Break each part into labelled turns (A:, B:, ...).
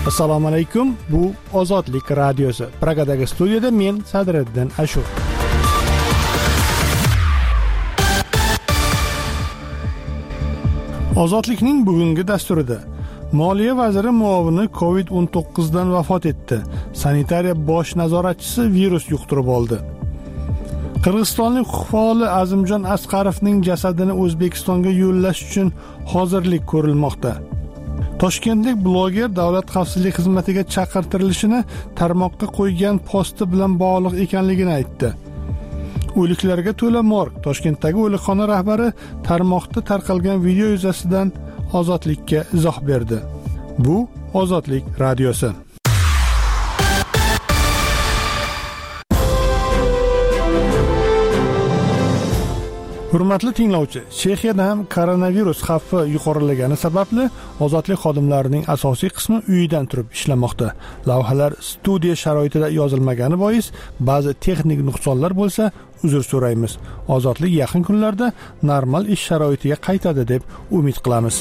A: Assalomu alaykum. Bu Ozodlik radiosi. Pragadagi studiyada men Sadriddin Ashur. Ozodlikning bugungi dasturida Moliya vaziri muovini COVID-19 dan vafot etdi. Sanitariya bosh nazoratchisi virus yuqtirib oldi. Qirg'izistonlik huquq faoli Azimjon Asqarovning jasadini O'zbekistonga yo'llash uchun hozirlik ko'rilmoqda. Toshkentlik bloger davlat xavfsizlik xizmatiga chaqirtirilishini tarmoqqa qo'ygan posti bilan bog'liq ekanligini aytdi. O'liklarga to'la morg. Toshkentdagi o'likxona rahbari tarmoqda tarqalgan video yuzasidan Ozodlikka izoh berdi. Bu Ozodlik radiosi. Hurmatli tinglovchi, Chexiyada ham koronavirus xavfi yuqorilagani sababli ozodlik xodimlarining asosiy qismi uyidan turib ishlamoqda. Lavhalar studiya sharoitida yozilmagani bois ba'zi texnik nuqsonlar bo'lsa, uzr so'raymiz. Ozodlik yaqin kunlarda normal ish sharoitiga qaytadi deb umid qilamiz.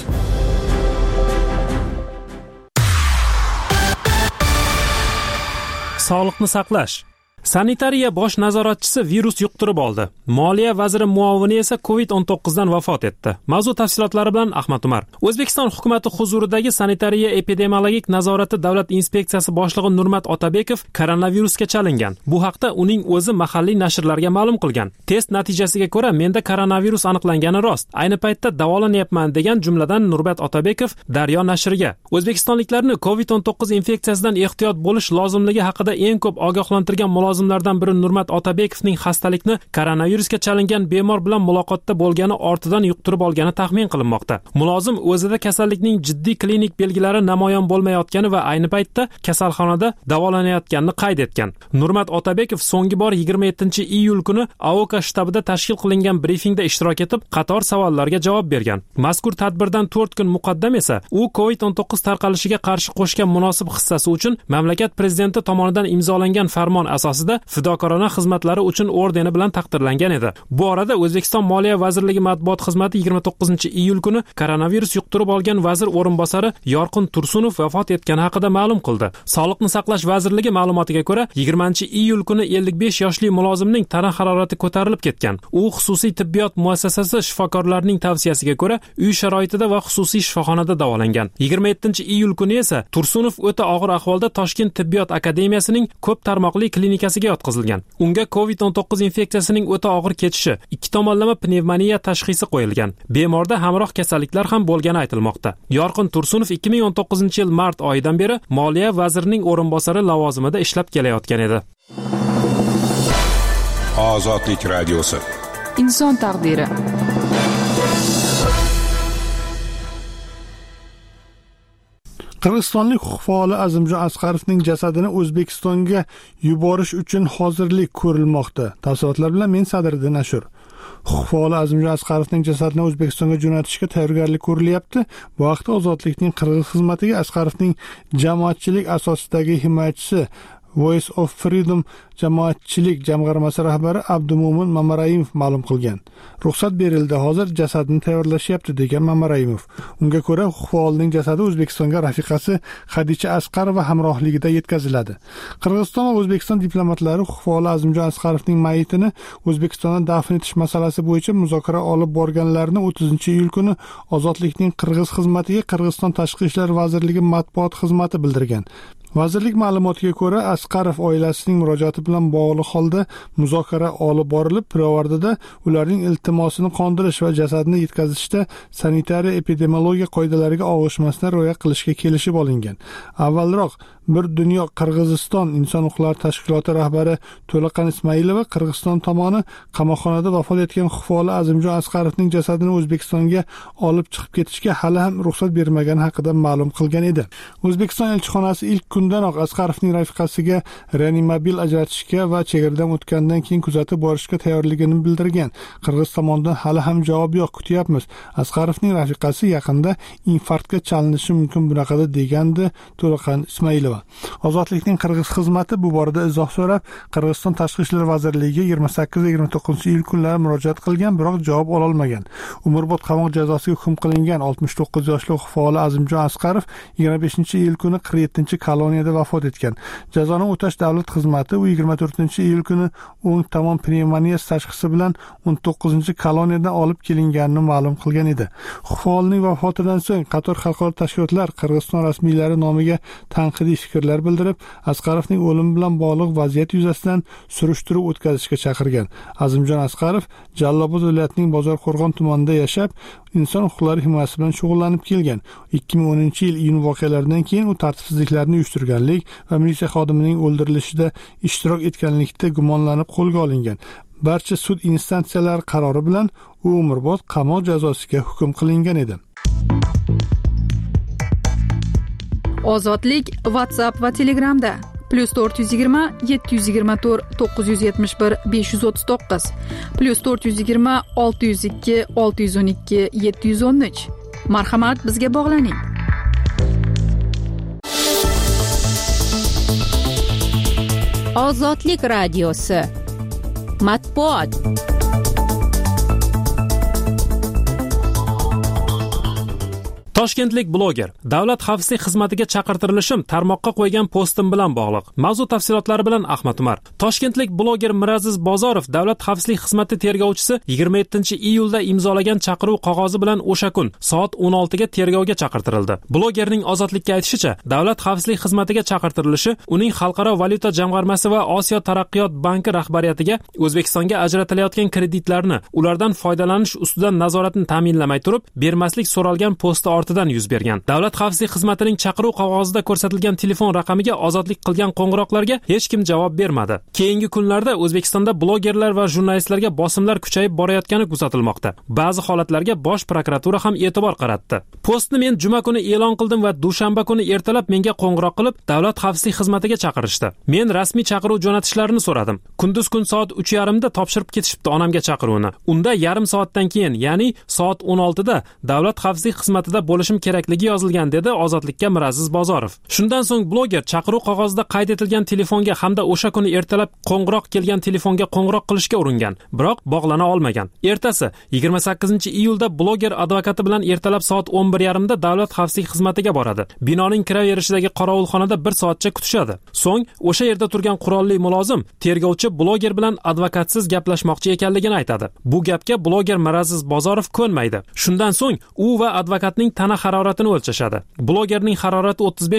B: Sog'liqni saqlash. Sanitariya bosh nazoratchisi virus yuqtirib oldi. Moliya vaziri muovini esa COVID-19 dan vafot etdi. Mavzu tafsilotlari bilan Ahmad Umar. O'zbekiston hukumatı huzuridagi sanitariya epidemiologik nazorati davlat inspeksiyasi boshlig'i Nurmat Otabekov koronavirusga chalingan. Bu haqda uning o'zi mahalliy nashrlarga ma'lum qilgan. Test natijasiga ko'ra menda koronavirus aniqlangani rost. Ayni paytda davolanyapman degan jumladan Nurmat Otabekov Daryo nashriga o'zbekistonliklarni COVID-19 infeksiyasidan ehtiyot bo'lish lozimligi haqida eng ko'p ogohlantirgan mulozimlardan biri Nurmat Otabekovning xastalikni koronavirusga chalingan bemor bilan muloqotda bo'lgani ortidan yuqtirib olgani taxmin qilinmoqda. Mulozim o'zida kasallikning jiddiy klinik belgilari namoyon bo'lmayotgani va ayni paytda kasalxonada davolanayotganini qayd etgan. Nurmat Otabekov so'nggi bor 27-iyul kuni AOK shtabida tashkil qilingan brifingda ishtirok etib, qator savollarga javob bergan. Mazkur tadbirdan 4 kun muqaddam esa u COVID-19 tarqalishiga qarshi qo'shgan munosib hissasi uchun mamlakat prezidenti tomonidan imzolangan farmon asosida fidokorona xizmatlari uchun ordeni bilan taqdirlangan edi. Bu orada O'zbekiston Moliya vazirligi matbuot xizmati 29-iyul kuni koronavirus yuqtirib olgan vazir o'rinbosari Yorqin Tursunov vafot etgani haqida ma'lum qildi. Sog'liqni saqlash vazirligi ma'lumotiga ko'ra, 20-iyul kuni 55 yoshli mulozimning tana harorati ko'tarilib ketgan. U xususiy tibbiyot muassasasi shifokorlarining tavsiyasiga ko'ra uy sharoitida va xususiy shifoxonada davolangan. 27-iyul kuni esa Tursunov o'ta og'ir ahvolda Toshkent tibbiyot akademiyasining ko'p tarmoqli klinikasiga yotqizilgan. Unga COVID-19 infeksiyasining o'ta og'ir kechishi, 2 tomonlama pnevmoniya tashxisi qo'yilgan. Bemorda hamroh kasalliklar ham bo'lgani aytilmoqda. Yorqin Tursunov 2019-yil mart oyidan beri Moliya vazirining o'rinbosari lavozimida ishlab kelayotgan edi.
C: Ozodlik radiosi.
D: Inson taqdiri.
A: Qirg'izistonlik huquq faoli Azimjon Asqarovning jasadini O'zbekistonga yuborish uchun hozirlik ko'rilmoqda. Tafsilotlar bilan men Sadriddin Ashur. Huquq faoli Azimjon Asqarovning jasadini O'zbekistonga jo'natishga tayyorgarlik ko'rilyapti. Bu haqda Ozodlikning Qirg'iz xizmatiga Asqarovning jamoatchilik asosidagi himoyachisi Voice of Freedom jamoatchilik jamg'armasi rahbari Abdumo'min Mamarayimov ma'lum qilgan. Ruxsat berildi, hozir jasadni tayyorlashyapti degan Mamarayimov. Unga ko'ra, huquq faolining jasadi O'zbekistonga rafiqasi Xadicha Asqarova hamrohligida yetkaziladi. Qirg'iziston va O'zbekiston diplomatlari huquq faoli Azimjon Asqarovning mayitini O'zbekistonda dafn etish masalasi bo'yicha muzokara olib borganlarini 30-iyul kuni Ozodlikning Qirg'iz xizmatiga Qirg'iziston Tashqi ishlar vazirligi matbuot xizmati bildirgan. Vazirlik ma'lumotiga ko'ra, Asqarov oilasining murojaati bilan bog'liq holda muzokara olib borilib, pirovardida ularning iltimosini qondirish va jasadni yetkazishda sanitariya epidemiologiya qoidalariga og'ishmasdan rioya qilishga kelishib olingan. Avvalroq Bir dunyo Qirg'iziston inson huquqlari tashkiloti rahbari To'laqan Ismailova Qirg'iziston tomoni qamoqxonada vafot etgan huquq faoli Azimjon Asqarovning jasadini O'zbekistonga olib chiqib ketishga hali ham ruxsat bermagani haqida ma'lum qilgan edi. O'zbekiston elchixonasi ilk kundanoq Asqarovning rafiqasiga reanimobil ajratishga va chegaradan o'tgandan keyin kuzatib borishga tayyorligini bildirgan. Qirg'iz tomonidan hali ham javob yo'q, kutyapmiz. Asqarovning rafiqasi yaqinda infarktga chalinishi mumkin bunaqada degandi To'laqan Ismailova. Ahmedova. Ozodlikning qirg'iz xizmati bu borada izoh so'rab, Qirg'iziston Tashqi ishlar vazirligiga 28-29 iyul kunlari murojaat qilgan, biroq javob ola olmagan. Umrbod qamoq jazosiga hukm qilingan 69 yoshli faol Azimjon Asqarov 25-iyul kuni 47-koloniyada vafot etgan. Jazoni o'tash davlat xizmati u 24-iyul kuni o'ng tomon pnevmoniyasi tashxisi bilan 19-koloniyadan olib kelinganini ma'lum qilgan edi. Faolning vafotidan so'ng qator xalqaro tashkilotlar Qirg'iziston rasmiylari nomiga tanqidiy fikrlar bildirib, Asqarovning o'limi bilan bog'liq vaziyat yuzasidan surishtiruv o'tkazishga chaqirgan. Azimjon Asqarov Jallobod viloyatining Bozorqo'rg'on tumanida yashab, inson huquqlari himoyasi bilan shug'ullanib kelgan. 2010-yil iyun voqealaridan keyin u tartibsizliklarni uyushtirganlik va militsiya xodimining o'ldirilishida ishtirok etganlikda gumonlanib qo'lga olingan. Barcha sud instansiyalari qarori bilan u umrbod qamoq jazosiga hukm qilingan edi.
D: Ozodlik WhatsApp va Telegramda +420 724 971 539 +420 602 612 713. Marhamat, bizga bog'laning.
E: Ozodlik radiosi matbuot.
B: Toshkentlik bloger davlat xavfsizlik xizmatiga chaqirtirilishim tarmoqqa qo'ygan postim bilan bog'liq. Mavzu tafsilotlari bilan Ahmad Umar. Toshkentlik bloger Miraziz Bozorov davlat xavfsizlik xizmati tergovchisi 27-iyulda imzolagan chaqiruv qog'ozi bilan o'sha kun soat 16 ga tergovga chaqirtirildi. Blogerning ozodlikka aytishicha, davlat xavfsizlik xizmatiga chaqirtirilishi uning Xalqaro valyuta jamg'armasi va Osiyo taraqqiyot banki rahbariyatiga O'zbekistonga ajratilayotgan kreditlarni ulardan foydalanish ustidan nazoratni ta'minlamay turib, bermaslik so'ralgan posti ortidan yuz bergan. Davlat xavfsizlik xizmatining chaqiruv qog'ozida ko'rsatilgan telefon raqamiga ozodlik qilgan qo'ng'iroqlarga hech kim javob bermadi. Keyingi kunlarda O'zbekistonda blogerlar va jurnalistlarga bosimlar kuchayib borayotgani kuzatilmoqda. Ba'zi holatlarga Bosh prokuratura ham e'tibor qaratdi. Postni men juma kuni e'lon qildim va dushanba kuni ertalab menga qo'ng'iroq qilib, davlat xavfsizlik xizmatiga chaqirishdi. Men rasmiy chaqiruv jo'natishlarini so'radim. Kunduz kun soat 3:30 da topshirib ketishibdi onamga chaqiruvni. Unda yarim soatdan keyin, ya'ni soat 16 da davlat xavfsizlik xizmatida bo'lishim kerakligi yozilgan, dedi Ozodlikka Miraziz Bozorov. Shundan so'ng bloger chaqiruv qog'ozida qayd etilgan telefonga hamda o'sha kuni ertalab qo'ng'iroq kelgan telefonga qo'ng'iroq qilishga uringan, biroq bog'lana olmagan. Ertasi 28-iyulda bloger advokati bilan ertalab soat 11:30 da davlat xavfsizlik xizmatiga boradi. Binoning kiraverishidagi qorovulxonada 1 soatcha kutishadi. So'ng o'sha yerda turgan qurolli mulozim tergovchi bloger bilan advokatsiz gaplashmoqchi ekanligini aytadi. Bu gapga bloger Miraziz Bozorov ko'nmaydi. Shundan so'ng u va advokatning tana haroratini o'lchashadi. Blogerning harorati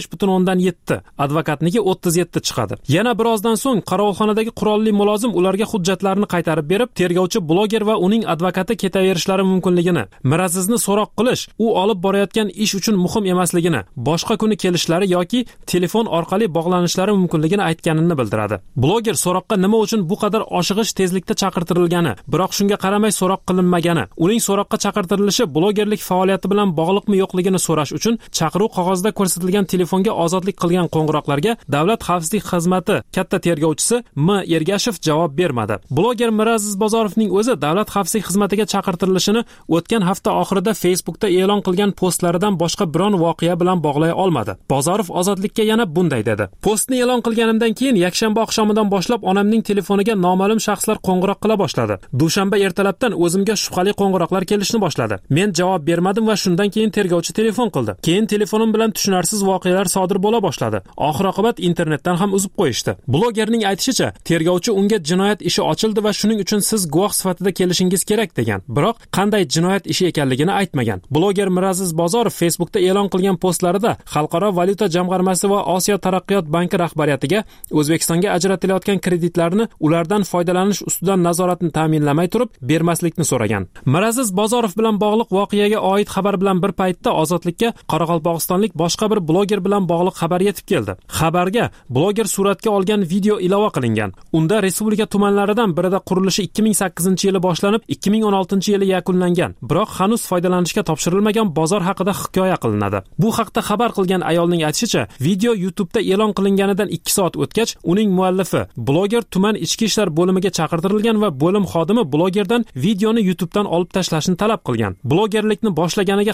B: 35.7, advokatniki 37 chiqadi. Yana birozdan so'ng qorovulxonadagi qurolli mulozim ularga hujjatlarni qaytarib berib, tergovchi bloger va uning advokati ketaverishlari mumkinligini, Mirazizni so'roq qilish u olib borayotgan ish uchun muhim emasligini, boshqa kuni kelishlari yoki telefon orqali bog'lanishlari mumkinligini aytganini bildiradi. Bloger so'roqqa nima uchun bu qadar oshig'ish tezlikda chaqirtirilgani, biroq shunga qaramay so'roq qilinmagani, uning so'roqqa chaqirtirilishi blogerlik faoliyati bilan bog'liqmi yo'qligini so'rash uchun chaqiruv qog'ozida ko'rsatilgan telefonga ozodlik qilgan qo'ng'iroqlarga davlat xavfsizlik xizmati katta tergovchisi M. Ergashev javob bermadi. Bloger Miraziz Bozorovning o'zi davlat xavfsizlik xizmatiga chaqirtirilishini o'tgan hafta oxirida Facebookda e'lon qilgan postlaridan boshqa biron voqea bilan bog'lay olmadi. Bozorov ozodlikka yana bunday dedi. Postni e'lon qilganimdan keyin yakshanba oqshomidan boshlab onamning telefoniga noma'lum shaxslar qo'ng'iroq qila boshladi. Dushanba ertalabdan o'zimga shubhali qo'ng'iroqlar kelishni boshladi. Men javob bermadim va shundan keyin tergovchi telefon qildi. Keyin telefonim bilan tushunarsiz voqealar sodir bo'la boshladi. Oxir-oqibat internetdan ham uzib qo'yishdi. Blogerning aytishicha, tergovchi unga jinoyat ishi ochildi va shuning uchun siz guvoh sifatida kelishingiz kerak degan. Biroq qanday jinoyat ishi ekanligini aytmagan. Bloger Miraziz Bozorov Facebookda e'lon qilgan postlarida Xalqaro valyuta jamg'armasi va Osiyo taraqqiyot banki rahbariyatiga O'zbekistonga ajratilayotgan kreditlarni ulardan foydalanish ustidan nazoratni ta'minlamay turib, bermaslikni so'ragan. Miraziz Bozorov bilan bog'liq voqeaga oid xabar bilan bir paytda Ozodlikka qoraqalpog'istonlik boshqa bir bloger bilan bog'liq xabar yetib keldi. Xabarga bloger suratga olgan video ilova qilingan. Unda respublika tumanlaridan birida qurilishi 2008-yili boshlanib, 2016-yili yakunlangan, biroq hanuz foydalanishga topshirilmagan bozor haqida hikoya qilinadi. Bu haqda xabar qilgan ayolning aytishicha, video YouTube'da e'lon qilinganidan 2 soat o'tgach, uning muallifi bloger tuman ichki ishlar bo'limiga chaqirtirilgan va bo'lim xodimi blogerdan videoni YouTube'dan olib tashlashni talab qilgan. Blogerlikni boshlaganiga hali 1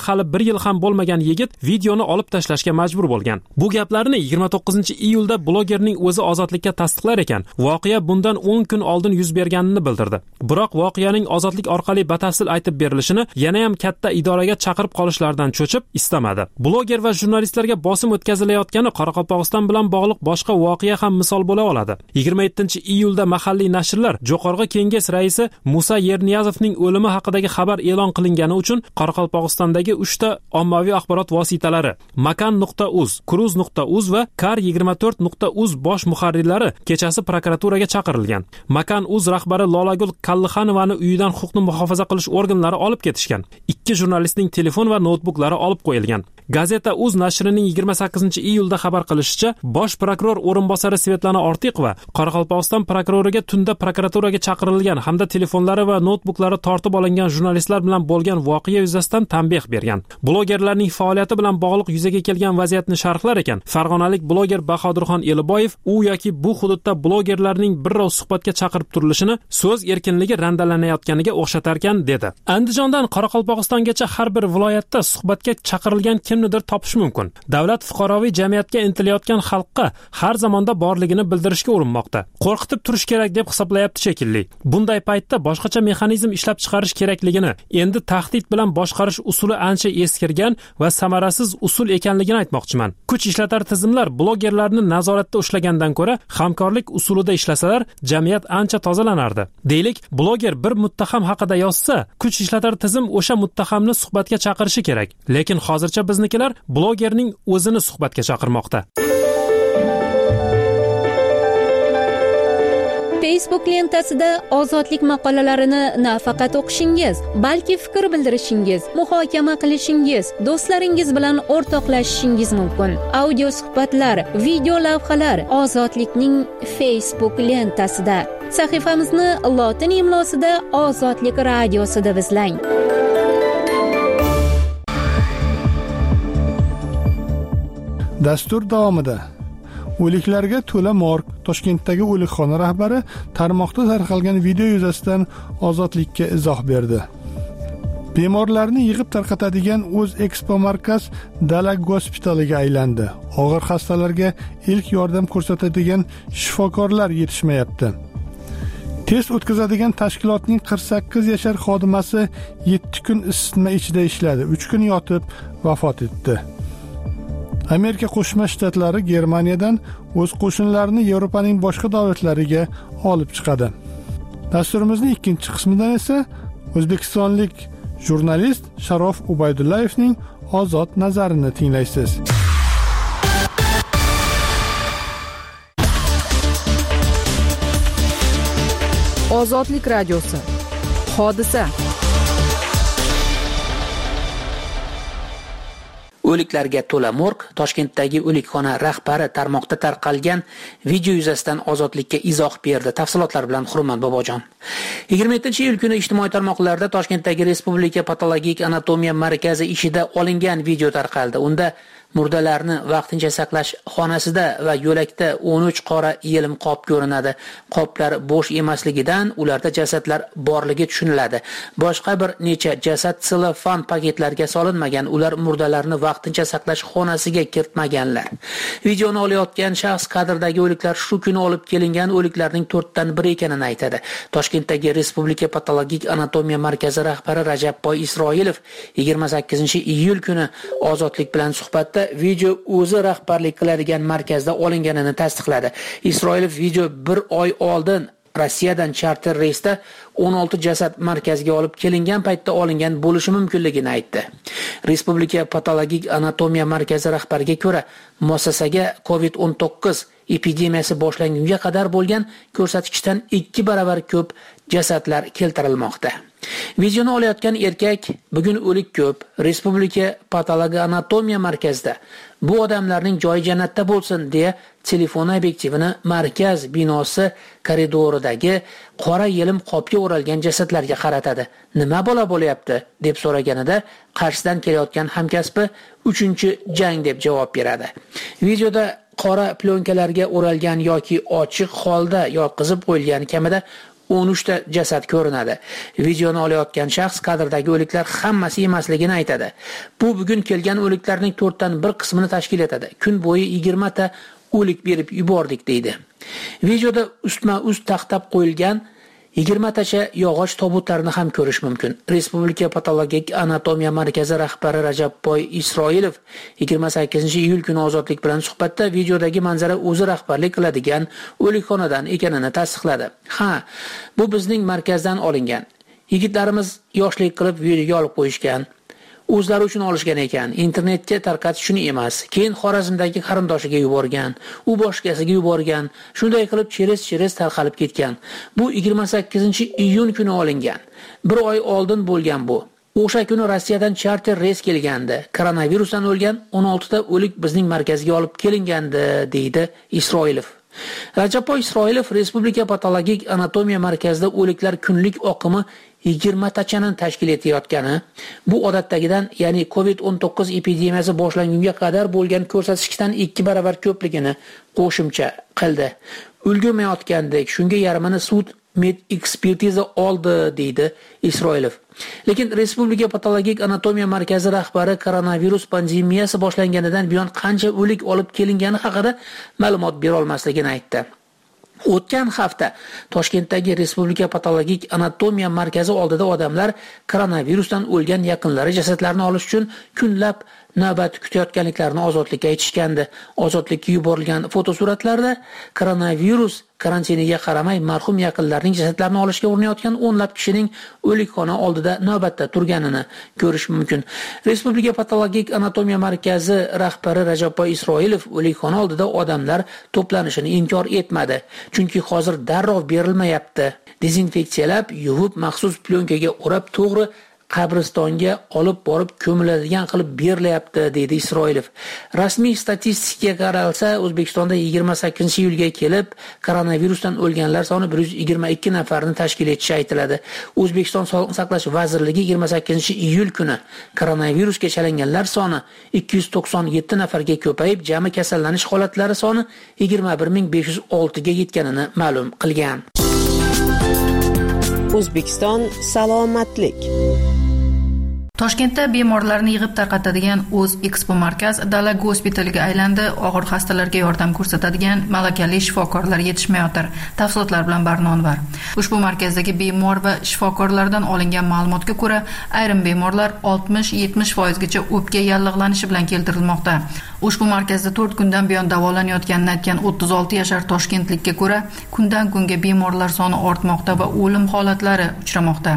B: yil ham bo'lmagan yigit videoni olib tashlashga majbur bo'lgan. Bu gaplarni 29-iyulda blogerning o'zi Ozodlikka tasdiqlar ekan. Voqea bundan 10 kun oldin yuz berganini bildirdi. Biroq voqeaning Ozodlik orqali batafsil aytib berilishini yana ham katta idoraga chaqirib qolishlaridan cho'chib istamadi. Bloger va jurnalistlarga bosim o'tkazilayotgani Qoraqalpog'iston bilan bog'liq boshqa voqea ham misol bo'la oladi. 27-iyulda mahalliy nashrlar Jo'qorg'i Kenges raisi Musa Yerniyazovning o'limi haqidagi xabar e'lon qilingani uchun Qoraqalpog'istondagi 3 ta ommaviy axborot vositalari makan.uz, kruz.uz va kar24.uz bosh muharrirlari kechasi prokuraturaga chaqirilgan. Makan.uz rahbari Lolagul Kallixanovani uyidan huquqni muhofaza qilish organlari olib ketishgan. 2 jurnalistning telefon va noutbuklari olib qo'yilgan. Gazeta.uz nashrining 28-iyulda xabar qilishicha, bosh prokuror o'rinbosari Svetlana Ortiqova Qoraqalpog'iston prokuroriga tunda prokuraturaga chaqirilgan hamda telefonlari va noutbuklari tortib olingan jurnalistlar bilan bo'lgan voqea yuzasidan tanbeh bergan. Blogerlarning faoliyati bilan bog'liq yuzaga kelgan vaziyatni sharhlar ekan. Farg'onalik bloger Bahodirxon Eliboyev u yoki bu hududda blogerlarning birrov suhbatga chaqirib turilishini so'z erkinligi randalanayotganiga o'xshatarkan dedi. Andijondan Qoraqalpog'istongacha har bir viloyatda suhbatga chaqirilgan kimnidir topish mumkin. Davlat fuqaroviy jamiyatga intilayotgan xalqqa har zamonda borligini bildirishga urinmoqda. Qo'rqitib turish kerak deb hisoblayapti shekilli. Bunday paytda boshqacha mexanizm ishlab chiqarish kerakligini, endi tahdid bilan boshqarish usuli ancha eskirgan va samarasiz usul ekanligini aytmoqchiman. Kuch ishlatar tizimlar blogerlarni nazoratda ushlagandan ko'ra hamkorlik usulida ishlasalar, jamiyat ancha tozalanardi. Deylik, bloger bir muttaham haqida yozsa, kuch ishlatar tizim o'sha muttahamni suhbatga chaqirishi kerak. Lekin hozircha biznikilar blogerning o'zini suhbatga chaqirmoqda.
E: Facebook lentasida ozodlik maqolalarini nafaqat o'qishingiz, balki fikr bildirishingiz, muhokama qilishingiz, do'stlaringiz bilan o'rtoqlashishingiz mumkin. Audio suhbatlar, video lavhalar Ozodlikning Facebook lentasida. Sahifamizni lotin imlosida Ozodlik radiosi deb izlang.
A: Dastur davomida o'liklarga to'la morg Toshkentdagi o'likxona rahbari tarmoqda tarqalgan video yuzasidan Ozodlikka izoh berdi. Bemorlarni yig'ib tarqatadigan o'z ekspo markaz Dala gospitaliga aylandi. Og'ir xastalarga ilk yordam ko'rsatadigan shifokorlar yetishmayapti. Test o'tkazadigan tashkilotning 48 yashar xodimasi 7 kun isitma ichida ishladi, 3 kun yotib vafot etdi. Amerika Qo'shma Shtatlari Germaniyadan o'z qo'shinlarini Yevropaning boshqa davlatlariga olib chiqadi. Dasturimizning ikkinchi qismidan esa o'zbekistonlik jurnalist Sharof Ubaydullayevning ozod nazarini tinglaysiz.
D: Ozodlik radiosi. Hodisa.
F: O'liklarga to'la morg Toshkentdagi o'likxona rahbari tarmoqda tarqalgan video yuzasidan Ozodlikka izoh berdi. Tafsilotlar bilan Hurmat Bobojon. 27-iyul kuni ijtimoiy tarmoqlarda Toshkentdagi Respublika patologik anatomiya markazi ishida olingan video tarqaldi. Unda murdalarni vaqtincha saqlash xonasida va yo'lakda 13 qora yelim qop ko'rinadi. Qoplar bo'sh emasligidan ularda jasadlar borligi tushuniladi. Boshqa bir necha jasad selofan paketlarga solinmagan. Ular murdalarni vaqtincha saqlash xonasiga kiritmaganlar. Videoni olayotgan shaxs kadrdagi o'liklar shu kuni olib kelingan o'liklarning 4 dan biri ekanini aytadi. Toshkentdagi Respublika patologik anatomiya markazi rahbari Rajabboy Isroilov 28-iyul kuni Ozodlik bilan suhbatda video o'zi rahbarlik qiladigan markazda olinganini tasdiqladi. Isroilov video 1 oy oldin Rossiyadan charter reysda 16 jasad markazga olib kelingan paytda olingan bo'lishi mumkinligini aytdi. Respublika patologik anatomiya markazi rahbariga ko'ra, muassasaga COVID-19 epidemiyasi boshlangunga qadar bo'lgan ko'rsatkichdan 2 barobar ko'p jasadlar keltirilmoqda. Videoni olayotgan erkak bugun o'lik ko'p, Respublika patologiya anatomiya markazida. Bu odamlarning joyi jannatda bo'lsin deya telefon obyektivini markaz binosi koridoridagi qora yelim qopga o'ralgan jasadlarga qaratadi. Nima bo'lyapti deb so'raganida qarshisidan kelayotgan hamkasbi 3-jang deb javob beradi. Videoda qora plyonkalarga o'ralgan yoki ochiq holda yotqizib qo'yilgan kamida 13 ta jasad ko'rinadi. Videoni olayotgan shaxs kadrdagi o'liklar hammasi emasligini aytadi. Bu bugun kelgan o'liklarning 4 dan 1 qismini tashkil etadi. Kun bo'yi 20 ta o'lik berib yubordik deydi. Videoda ustma-ust taxtab qo'yilgan 20 tacha yog'och tobutlarni ham ko'rish mumkin. Respublika patologik anatomiya markazi rahbari Rajabboy Isroilov 28-iyul kuni Ozodlik bilan suhbatda videodagi manzara o'zi rahbarlik qiladigan o'likxonadan ekanini tasdiqladi. Ha, bu bizning markazdan olingan. Yigitlarimiz yoshlik qilib videoga olib qo'yishgan. O'zlari uchun olishgan ekan. Internetga tarqatish uchun emas. Keyin Xorazmdagi qarindoshiga yuborgan, u boshqasiga yuborgan. Shunday qilib cheres tarqalib ketgan. Bu 28-iyun kuni olingan. Bir oy oldin bo'lgan bu. O'sha kuni Rossiyadan charter reys kelgandi. Koronavirusdan o'lgan 16 ta o'lik bizning markazga olib kelingandi, deydi Isroilov. Rajabboy Isroilov Respublika patologik anatomiya markazida o'liklar kunlik oqimi 20 tachani tashkil etayotgani, bu odatdagidan, ya'ni COVID-19 epidemiyasi boshlangunga qadar bo'lgan ko'rsatkichdan 2 barobar ko'pligini qo'shimcha qildi. Ulgurmayotgandek, shunga yarmini sud med ekspertiza oldi, deydi Isroilov. Lekin Respublika patologik anatomiya markazi rahbari koronavirus pandemiyasi boshlanganidan buyon qancha o'lik olib kelingani haqida ma'lumot bera olmasligini aytdi. O'tgan hafta Toshkentdagi Respublika patologik anatomiya markazi oldida odamlar koronavirusdan o'lgan yaqinlari jasadlarini olish uchun kunlab navbat kutayotganliklarini Ozodlikka aytishgandi. Ozodlikka yuborilgan fotosuratlarda koronavirus karantiniga qaramay marhum yaqinlarining jasadlarini olishga urinayotgan o'nlab kishining o'likxona oldida navbatda turganini ko'rish mumkin. Respublika patologik anatomiya markazi rahbari Rajabboy Isroilov o'likxona oldida odamlar to'planishini inkor etmadi. Chunki hozir darrov berilmayapti. Dezinfeksiyalab, yuvib, maxsus plyonkaga o'rab, to'g'ri qabristonga olib borib ko'miladigan qilib berilyapti, deydi Isroilov. Rasmiy statistikaga qaralsa, O'zbekistonda 28-iyulga kelib koronavirusdan o'lganlar soni 122 nafarni tashkil etishi aytiladi. O'zbekiston Sog'liqni saqlash vazirligi 28-iyul kuni koronavirusga chalinganlar soni 297 nafarga ko'payib, jami kasallanish holatlari soni 21506 ga yetganini ma'lum qilgan.
G: O'zbekiston salomatlik.
D: Toshkentda bemorlarni yig'ib tarqatadigan O'z Expo markaz Dala gospitaliga aylandi. Og'ir xastalarga yordam ko'rsatadigan malakali shifokorlar yetishmayotir. Tafsilotlar bilan Barnonvar. Ushbu markazdagi bemor va shifokorlardan olingan ma'lumotga ko'ra, ayrim bemorlar 60-70% gacha o'pka yallig'lanishi bilan keltirilmoqda. Ushbu markazda 4 kundan buyon davolanayotganini aytgan 36 yashar toshkentlikka ko'ra, kundan kunga bemorlar soni ortmoqda va o'lim holatlari uchramoqda.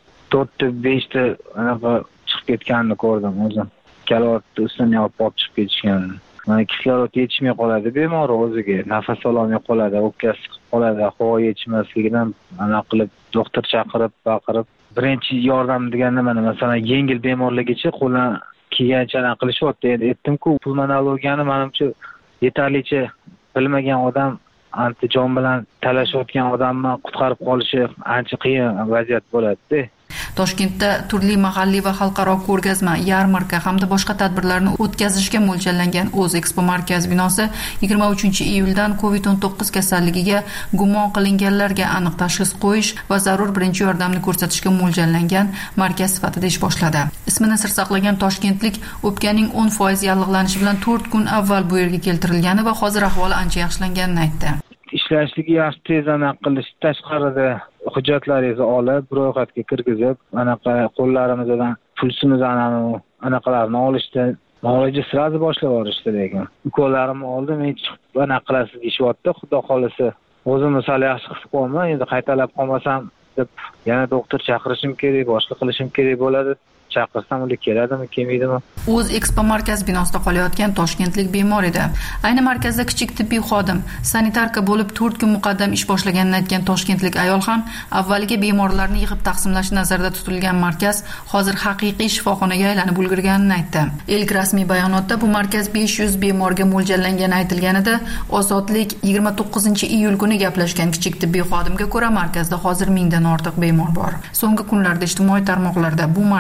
H: 4-5 ta anaqa chiqib ketganini ko'rdim o'zim. Kislorod ustidan olib chiqib ketishganini. Mana kislorod yetishmay qoladi bemor o'ziga, nafas ololmay qoladi, o'pkasi chiqib qoladi, havo yetishmasligidan anaqa qilib doktor chaqirib, baqirib, birinchi yordam deganda mana masalan yengil bemorlargacha qo'ldan kelgancha anaqa qilishyapti. Endi aytdim-ku, pulmonologiyani menimcha yetarlicha bilmagan odam antijon bilan talashayotgan odamni qutqarib qolishi ancha qiyin vaziyat bo'ladi-da.
D: Toshkentda turli mahalliy va xalqaro ko'rgazma, yarmarka hamda boshqa tadbirlarni o'tkazishga mo'ljallangan O'z Expo markaz binosi 23-iyuldan COVID-19 kasalligiga gumon qilinganlarga aniq tashxis qo'yish va zarur birinchi yordamni ko'rsatishga mo'ljallangan markaz sifatida ish boshladi. Ismini sir saqlagan toshkentlik o'pkaning 10% yallig'lanishi bilan 4 kun avval bu yerga keltirilgani va hozir ahvoli ancha yaxshilanganini aytdi.
H: Ishlashligi yaxshi tez aniq qilish, tashqarida hujjatlaringizni olib, ro'yxatga kirgizib, anaqa qo'llarimizdan pulsimizni anaqalarni olishdi. Muolaja sirazi boshlab yuborishdi lekin. Ukollarimni oldim, men chiqib anaqa qilasiz deyapti, xudo xolisa. O'zimni sal yaxshi his qilmayman, endi qaytalab qolmasam deb yana doktor chaqirishim kerak, boshqa qilishim kerak bo'ladi. Chaqirsam ular keladimi, kelmaydimi?
D: O'z Expo markaz binosida qolayotgan toshkentlik bemor edi. Ayni markazda kichik tibbiy xodim, sanitarka bo'lib 4 kun muqaddam ish boshlaganini aytgan toshkentlik ayol ham avvaliga bemorlarni yig'ib taqsimlash nazarda tutilgan markaz hozir haqiqiy shifoxonaga aylanib ulgurganini aytdi. Ilk rasmiy bayonotda bu markaz 500 bemorga mo'ljallangani aytilganida, Ozodlik 29-iyul kuni gaplashgan kichik tibbiy xodimga ko'ra markazda hozir 1000 dan ortiq bemor bor. So'nggi kunlarda ijtimoiy tarmoqlarda bu markazga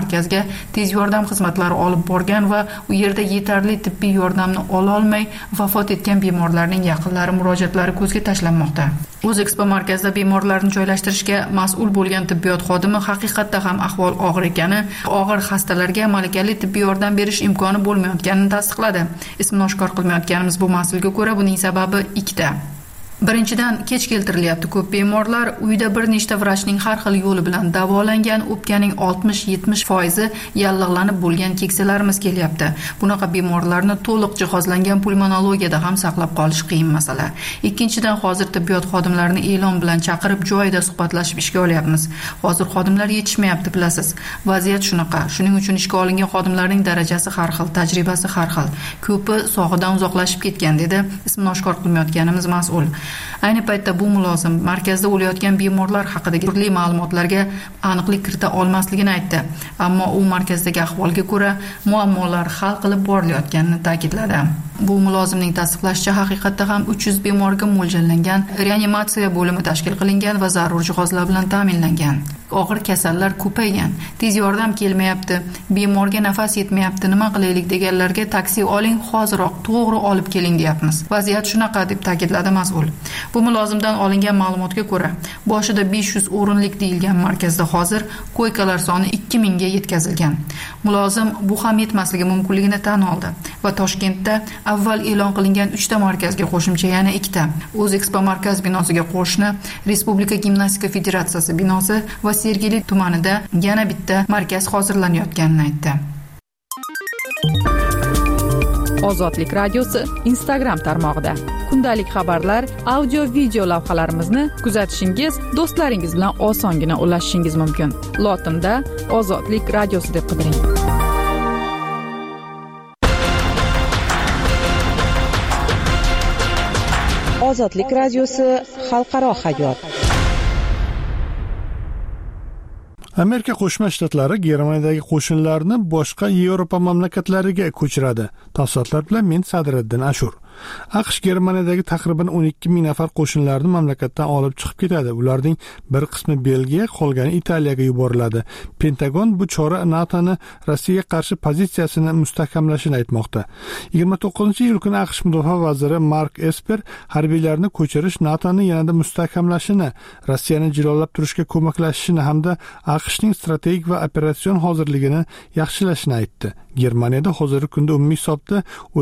D: tez yordam xizmatlari olib borgan va u yerda yetarli tibbiy yordamni ola olmay vafot etgan bemorlarning yaqinlari murojaatlari ko'zga tashlanmoqda. O'zekspo markazida bemorlarni joylashtirishga mas'ul bo'lgan tibbiyot xodimi haqiqatda ham ahvol og'ir ekani, og'ir xastalarga malakali tibbiy yordam berish imkoni bo'lmayotganini tasdiqladi. Ismini oshkor qilmayotganimiz bu mas'ulga ko'ra buning sababi ikkita. Birinchidan, kech keltirilyapti. Ko'p bemorlar uyda bir nechta vrachning har xil yo'li bilan davolangan, o'pkaning 60-70% yallig'lanib bo'lgan keksalarimiz kelyapti. Bunaqa bemorlarni to'liq jihozlangan pulmonologiyada ham saqlab qolish qiyin masala. Ikkinchidan, hozir tibbiyot xodimlarini e'lon bilan chaqirib joyida suhbatlashib ishga olyapmiz. Hozir xodimlar yetishmayapti, bilasiz. Vaziyat shunaqa. Shuning uchun ishga olingan xodimlarning darajasi har xil, tajribasi har xil. Ko'pi sog'idan uzoqlashib ketgan, dedi ismini oshkor qilmayotganimiz mas'ul. Ayni paytda bu mulozim markazda o'layotgan bemorlar haqidagi turli ma'lumotlarga aniqlik kirita olmasligini aytdi. Ammo u markazdagi ahvolga ko'ra muammolar hal qilib borilayotganini ta'kidladi. Bu mulozimning tasdiqlashicha, haqiqatda ham 300 bemorga mo'ljallangan reanimatsiya bo'limi tashkil qilingan va zarur jihozlar bilan ta'minlangan. Og'ir kasallar ko'paygan. Tez yordam kelmayapti, bemorga nafas yetmayapti, nima qilaylik deganlarga taksi oling, hoziroq to'g'ri olib keling deyapmiz. Vaziyat shunaqa, deb ta'kidladi mas'ul. Bu mulozimdan olingan ma'lumotga ko'ra, boshida 500 o'rinlik deyilgan markazda hozir koykalar soni 2000 ga yetkazilgan. Mulozim bu ham yetmasligi mumkinligini tan oldi va Toshkentda avval e'lon qilingan 3 ta markazga qo'shimcha yana 2 ta O'zekspo markaz binosiga qo'shni Respublika gimnastika federatsiyasi binosi va Sergeli tumanida yana bitta markaz hozirlanayotganini aytdi.
I: Ozodlik radiosi Instagram tarmog'ida kundalik xabarlar, audio video lavhalarimizni kuzatishingiz, do'stlaringiz bilan osongina ulashishingiz mumkin. Lotinda Ozodlik radiosi deb qidiring.
G: Ozodlik radiosi xalqaro hayot.
A: Amerika Qo'shma Shtatlari Germaniyadagi qo'shinlarni boshqa Yevropa mamlakatlariga ko'chiradi. Tafsilotlar bilan men Sadriddin Ashur. AQSh Germaniyadagi taqriban 12,000 nafar qo'shinlarni mamlakatdan olib chiqib ketadi. Ularning bir qismi Belgiya, qolgani Italiyaga yuboriladi. Pentagon bu chora NATOning Rossiyaga qarshi pozitsiyasini mustahkamlashini aytmoqda. 29-iyul kuni AQSh mudofaa vaziri Mark Esper harbiylarni ko'chirish NATOning yanada mustahkamlashini, Rossiyani jilolab turishga ko'maklashishini hamda AQShning strategik va operatsion hozirligini yaxshilashini aytdi. Germaniyada hozirgi kunda umumiy hisobda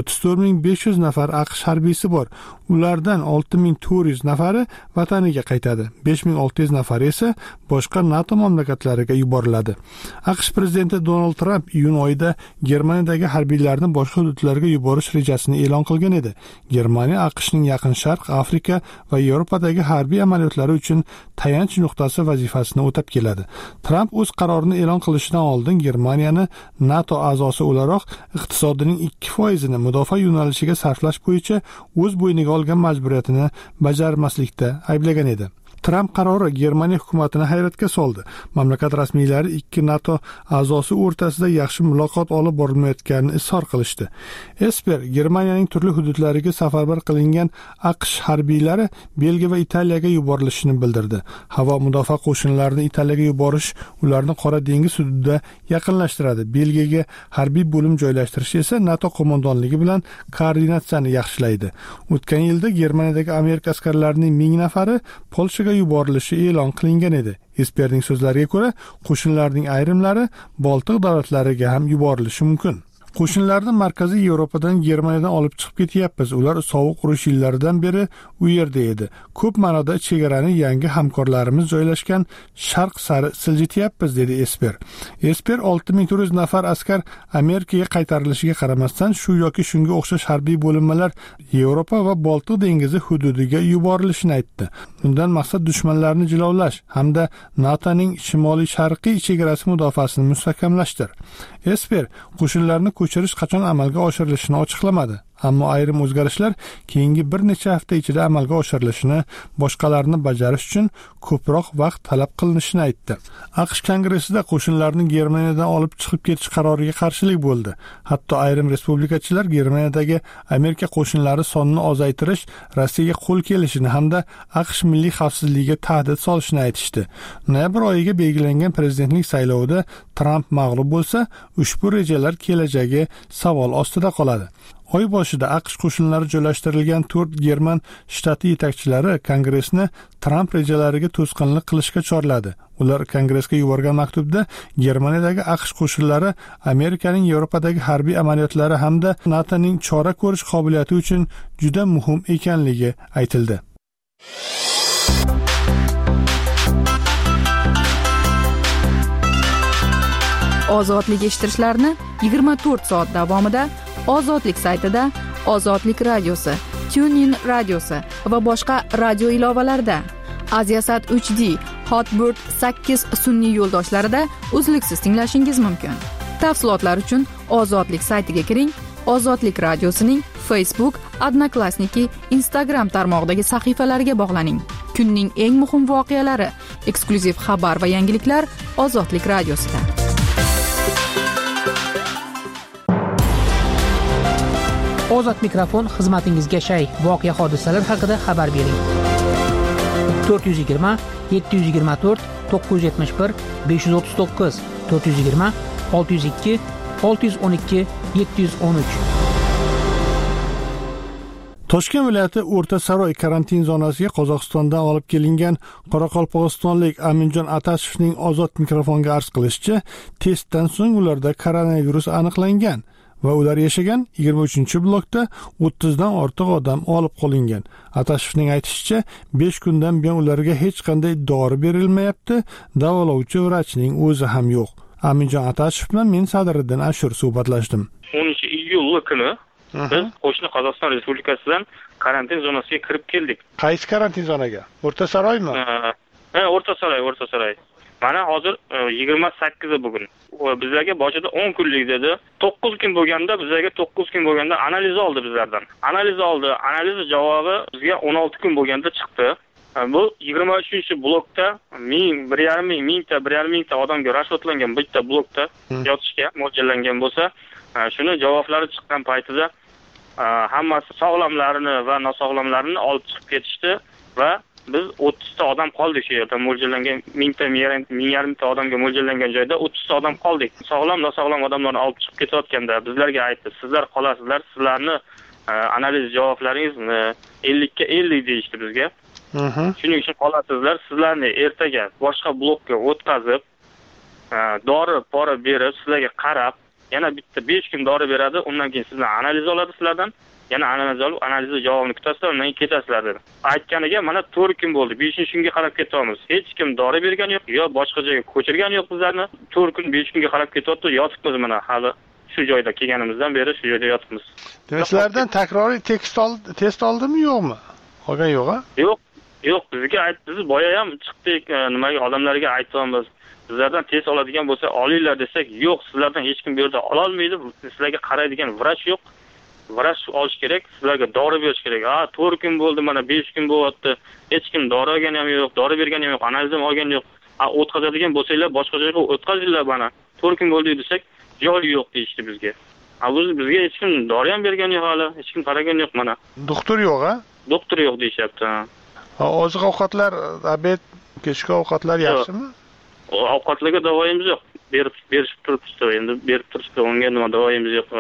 A: 34,500 nafar AQSh harbiysi bor. Ulardan 6,400 nafari vataniga qaytadi. 5,600 nafari esa boshqa NATO mamlakatlariga yuboriladi. AQSh prezidenti Donald Trump iyun oyida Germaniyadagi harbiylarni boshqa hududlarga yuborish rejasini e'lon qilgan edi. Germaniya AQShning Yaqin Sharq, Afrika va Yevropadagi harbiy amaliyotlari uchun tayanch nuqtasi vazifasini o'tab keladi. Trump o'z qarorini e'lon qilishidan oldin Germaniyani NATO a'zosi o'laroq iqtisodining 2% mudofaa yo'nalishiga sarflash bo'yicha o'z bo'yniga olgan majburiyatini bajarmaslikda ayblagan edi. Trump qarori Germaniya hukumatini hayratga soldi. Mamlakat rasmiylari ikki NATO a'zosi o'rtasida yaxshi muloqot olib borilmayotganini izhor qilishdi. Esper Germaniyaning turli hududlariga safarbar qilingan AQSh harbiylari Belgiya va Italiyaga yuborilishini bildirdi. Havo mudofaa qo'shinlarini Italiyaga yuborish ularni Qora dengiz hududida yaqinlashtiradi. Belgiyaga harbiy bo'lim joylashtirish esa NATO qo'mondonligi bilan koordinatsiyani yaxshilaydi. O'tgan yilda Germaniyadagi Amerika askarlarining 1000 nafari Polshaga yuborilishi e'lon qilingan edi. Esperning so'zlariga ko'ra, qo'shinlarning ayrimlari Boltiq davlatlariga ham yuborilishi mumkin. Qo'shinlarni Markaziy Yevropadan Germaniyadan olib chiqib ketyapmiz. Ular sovuq urush yillaridan beri u yerda edi. Ko'p ma'noda chegarani yangi hamkorlarimiz joylashgan sharq sari siljityapmiz, dedi Esper. Esper 6400 nafar askar Amerikaga qaytarilishiga qaramasdan shu yoki shunga o'xshash harbiy bo'linmalar Yevropa va Boltiq dengizi hududiga yuborilishini aytdi. Bundan maqsad dushmanlarni jilovlash hamda NATOning shimoliy sharqiy chegarasi mudofaasini mustahkamlashdir. Esper qo'shinlarni ko'chirish qachon amalga oshirilishini ochiqlamadi. ammo ayrim o'zgarishlar keyingi bir necha hafta ichida amalga oshirilishini, boshqalarni bajarish uchun ko'proq vaqt talab qilinishini aytdi. AQSh kongressida qo'shinlarni Germaniyadan olib chiqib ketish qaroriga qarshilik bo'ldi. Hatto ayrim respublikachilar Germaniyadagi Amerika qo'shinlari sonini ozaytirish Rossiyaga qo'l kelishini hamda AQSh milliy xavfsizligiga tahdid solishini aytishdi. Noyabr oyiga belgilangan prezidentlik saylovida Tramp mag'lub bo'lsa, ushbu rejalar kelajagi savol ostida qoladi. Oy boshida AQSh qo'shinlari joylashtirilgan 4 German shtati yetakchilari Kongressni Tramp rejalariga to'sqinlik qilishga chorladi. Ular Kongressga yuborgan maktubda Germaniyadagi AQSh qo'shinlari Amerikaning Yevropadagi harbiy amaliyotlari hamda NATOning chora ko'rish qobiliyati uchun juda muhim ekanligi aytildi.
I: Ozodlik eshittirishlarni 24 soat davomida Ozodlik saytida, Ozodlik radiosi, TuneIn radiosi va boshqa radio ilovalarida, Aziasat 3D, Hotbird 8 sun'iy yo'ldoshlarida uzluksiz tinglashingiz mumkin. Tafsilotlar uchun Ozodlik saytiga kiring. Ozodlik radiosining Facebook, Odnoklassniki, Instagram tarmog'idagi sahifalariga bog'laning. Kunning eng muhim voqealari, eksklyuziv xabar va yangiliklar Ozodlik radiosida.
F: Ozod mikrofon xizmatingizga shay. Voqea hodisalar haqida xabar bering. 420 724 971 539 420 602 612 713.
A: Toshkent viloyati O'rta Saroy karantin zonasiga Qozog'istondan olib kelingan Qoraqalpog'istonlik Aminjon Atashevning Ozod mikrofonga arz qilishicha, testdan so'ng ularda koronavirus aniqlangan va ular yashagan 23-blokda 30 dan ortiq odam olib qolingan. Atashevning aytishicha, 5 kundan buyon ularga hech qanday dori berilmayapti, davolovchi vrachning o'zi ham yo'q. Aminjon Atashev bilan men Sadriddin Ashur suhbatlashdim.
J: 10-iyul kuni biz qo'shni Qozog'iston Respublikasidan karantin zonasiga kirib keldik.
A: Qaysi karantin zonaga? O'rta Saroymi?
J: O'rta Saroy. Mana hozir 28 bugun. Bizlarga boshida 10 kunlik dedi. 9 kun bo'lganda bizlarga 9 kun bo'lganda analiz oldi bizlardan. Analiz javobi bizga 16 kun bo'lganda chiqdi. Bu 23-blokda 1,5 mingta odamga rashotlangan bitta blokda yotishga mo'ljallangan bo'lsa, shuni javoblari chiqqan paytida hammasi sog'lomlarini va nosog'lomlarini olib chiqib ketishdi va biz 30 ta odam qoldik shu yerda. Mo'ljallangan 1000 odamga mo'ljallangan joyda 30 ta odam qoldik. Sog'lom, nosog'lom odamlarni olib chiqib ketayotganda bizlarga aytdi, sizlar qolasizlar, sizlarni analiz javoblaringizni 50 ga 50 deyishdi bizga. Shuning uchun qolasizlar, sizlarni ertaga boshqa blokka o'tkazib, dori-pora berib, sizlarga qarab, yana bitta 5 kun dori beradi, undan keyin sizlar analiz oladi sizlardan. Yana analiz olib, analizni javobini kutasizlar, undan keyin ketasizlar dedi. Aytganiga mana 4 kun bo'ldi. 5-kunga qarab ketyapmiz. Hech kim dori bergan yo'q, yo boshqa joyga ko'chirgan yo'q bizlarni. 4 kun 5 kunga qarab ketyapti, yotibmiz mana hali shu joyda kelganimizdan beri shu joyda yotibmiz.
A: Sizlardan takroriy test oldimi yo'qmi? Olgan yo'q-a?
J: Yo'q, bizga aytdi, biz boya ham chiqdik, nimaga odamlarga aytamiz. Sizlardan test oladigan bo'lsa, olinglar desak, yo'q, sizlardan hech kim bu yerda ola olmaydi. Sizlarga qaraydigan vrach yo'q. Vrach olish kerak, sizlarga dori berish kerak. 4 kun bo'ldi, mana 5 kun bo'lyapti. Hech kim dori olgan ham yo'q, dori bergan ham yo'q, analiz ham olgan yo'q. O'tkazadigan bo'lsanglar, boshqa joyga o'tkazinglar mana. 4 kun bo'ldi desak, joy yo'q deyishdi bizga. Bizga hech kim dori ham bergan yo'q hali, hech kim qaragan yo'q mana.
A: Doktor yo'q-a?
J: Doktor yo'q deyapti.
A: Oziq ovqatlar, obed, kechki ovqatlar yaxshimi?
J: Ovqatlarga davoyimiz yo'q. Berib turibdi, endi berib turibdi, unga nima davoyimiz yo'q.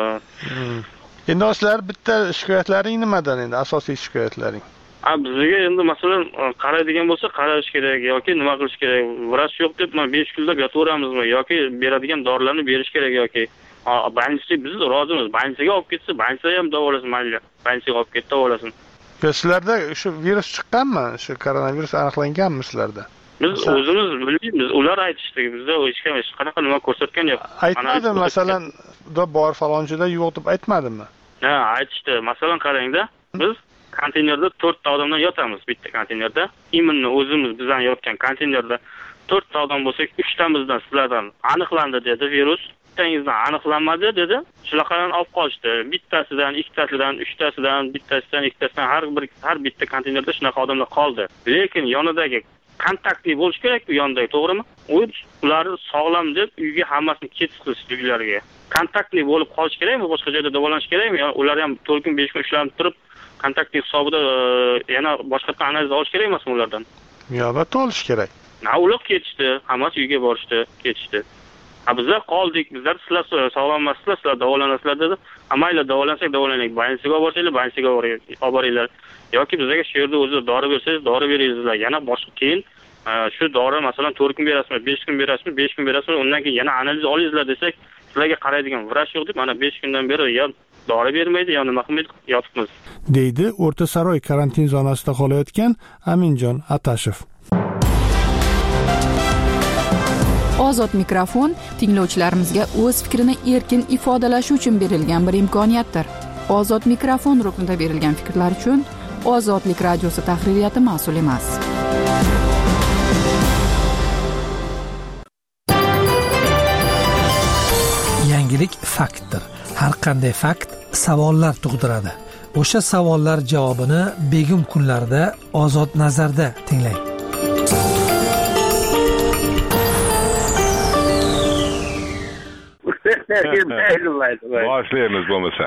A: Endi sizlar bitta shikoyatlaring nimadan endi asosiy shikoyatlaring?
J: Bizga endi masalan qaraydigan bo'lsa qarash kerak yoki nima qilish kerak. Vrach yo'q deb mana 5 kunlab yotaveramizmi yoki beradigan dorilarni berish kerak yoki больница biz rozimiz. Больницаga olib ketsa, больница ham davolasin, mayli. Больницаga olib ketib davolasin.
A: Sizlarda shu virus chiqqanmi? Shu koronavirus aniqlanganmi sizlarda?
J: Biz o'zimiz bilmaymiz. Ular aytishdi, bizda hech qanaqa nima ko'rsatgan yo'q.
A: Aytmadimi, masalan, bor falonchida yo'q deb aytmadimi?
J: Aytishdi. Masalan, qarangda, biz konteynerda 4 ta odamdan yotamiz bitta konteynerda. Imonni o'zimiz bizdan yotgan konteynerda 4 ta odam bo'lsak, 3 tamizdan sizlardan aniqlandi dedi virus. bittangizdan aniqlanmadi dedi. Shularni olib qolishdi. Bittasidan, ikkitasidan, uchtasidan, bittasidan, ikkitasidan har bitta konteynerda shunaqa odamlar qoldi. Lekin yonidagi kontaktli bo'lish kerak bu yondagi, to'g'rimi? Ular sog'lom deb uyga hammasini ketishdi uylariga. Kontaktli bo'lib qolish kerakmi? Boshqa joyda davolanish kerakmi? Ular ham 4 kun 5 kun ushlanib turib, kontaktli hisobida yana boshqa analiz olish kerak emasmi ulardan?
K: Albatta olish kerak.
J: Ular ketishdi, hammasi uyga borishdi, ketishdi. Bizlar qoldik, bizlar sizlar sog'lommasizlar, sizlar davolanasizlar dedi. Mayli davolansak davolanaylik, больницаga borsanglar, больницаga olib boringlar. Yoki bizlarga shu yerda o'zingizlar dori bersangiz, dori beringizlar. Yana boshqa keyin shu dori masalan 4 kun berasizmi, 5 kun berasizmi, 5 kun berasizmi, undan keyin yana analiz olingizlar desak, sizlarga qaraydigan vrach yo'q deb, mana 5 kundan beri ya dori bermaydi, ya nima qilmaydi, yotibmiz.
A: deydi O'rta Saroy karantin zonasida qolayotgan Aminjon Atashev.
I: Ozod mikrofon tinglovchilarimizga o'z fikrini erkin ifodalashi uchun berilgan bir imkoniyatdir. Ozod mikrofon ruknida berilgan fikrlar uchun Ozodlik radiosi tahririyati mas'ul emas.
L: Yangilik faktdir. Har qanday fakt savollar tug'diradi. O'sha savollar javobini begum kunlarda Ozod nazarda tinglang.
C: Boshlaymiz bo'lmasa.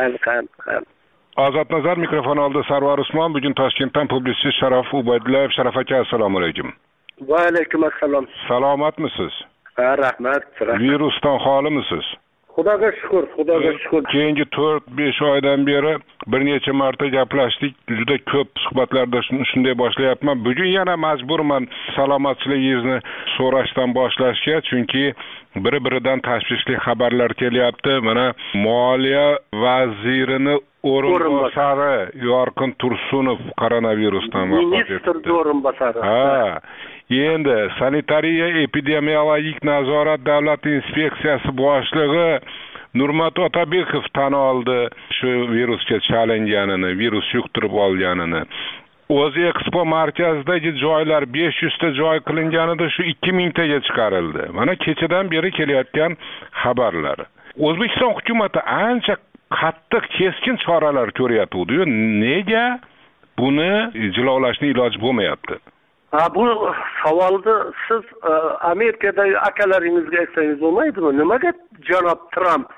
C: Ozod nazar mikrofon oldi Sarvar Usmon. Bugun Toshkentdan publitsist Sharof Ubaydullayev. Sharof aka, assalomu alaykum.
M: Va alaykum assalom.
C: Salomatmisiz?
M: Rahmat.
C: Virusdan xolimisiz?
M: Xudoga shukr, Xudoga shukr.
C: Keyingi 4-5 oydan beri bir necha marta gaplashdik. Juda ko'p suhbatlarda shunday boshlayapman. Bugun yana majburman salomatligingizni so'rashdan boshlashga, chunki biri-biridan tashvishli xabarlar kelyapti. Mana Moliya vazirining o'rinbosari Yorqin Tursunov koronavirusdan vafot etdi.
M: Ministr o'rinbosari.
C: Endi sanitariya epidemiologik nazorat davlat inspeksiyasi boshlig'i Nurmat Otabekov tan oldi shu virusga chalinganini, virus yuqtirib olganini. O'zi Expo markazidagi joylar 500 ta joy qilinganida shu 2000 taga chiqarildi. Mana kechadan beri kelayotgan xabarlar. O'zbekiston hukumatı ancha qattiq keskin choralar ko'ryapti-yu. Nega buni jilolashning iloji bo'lmayapti?
M: Bu savolni siz Amerikadagi akalaringizga aytsangiz bo'lmaydimi? Nimaga janob Trump?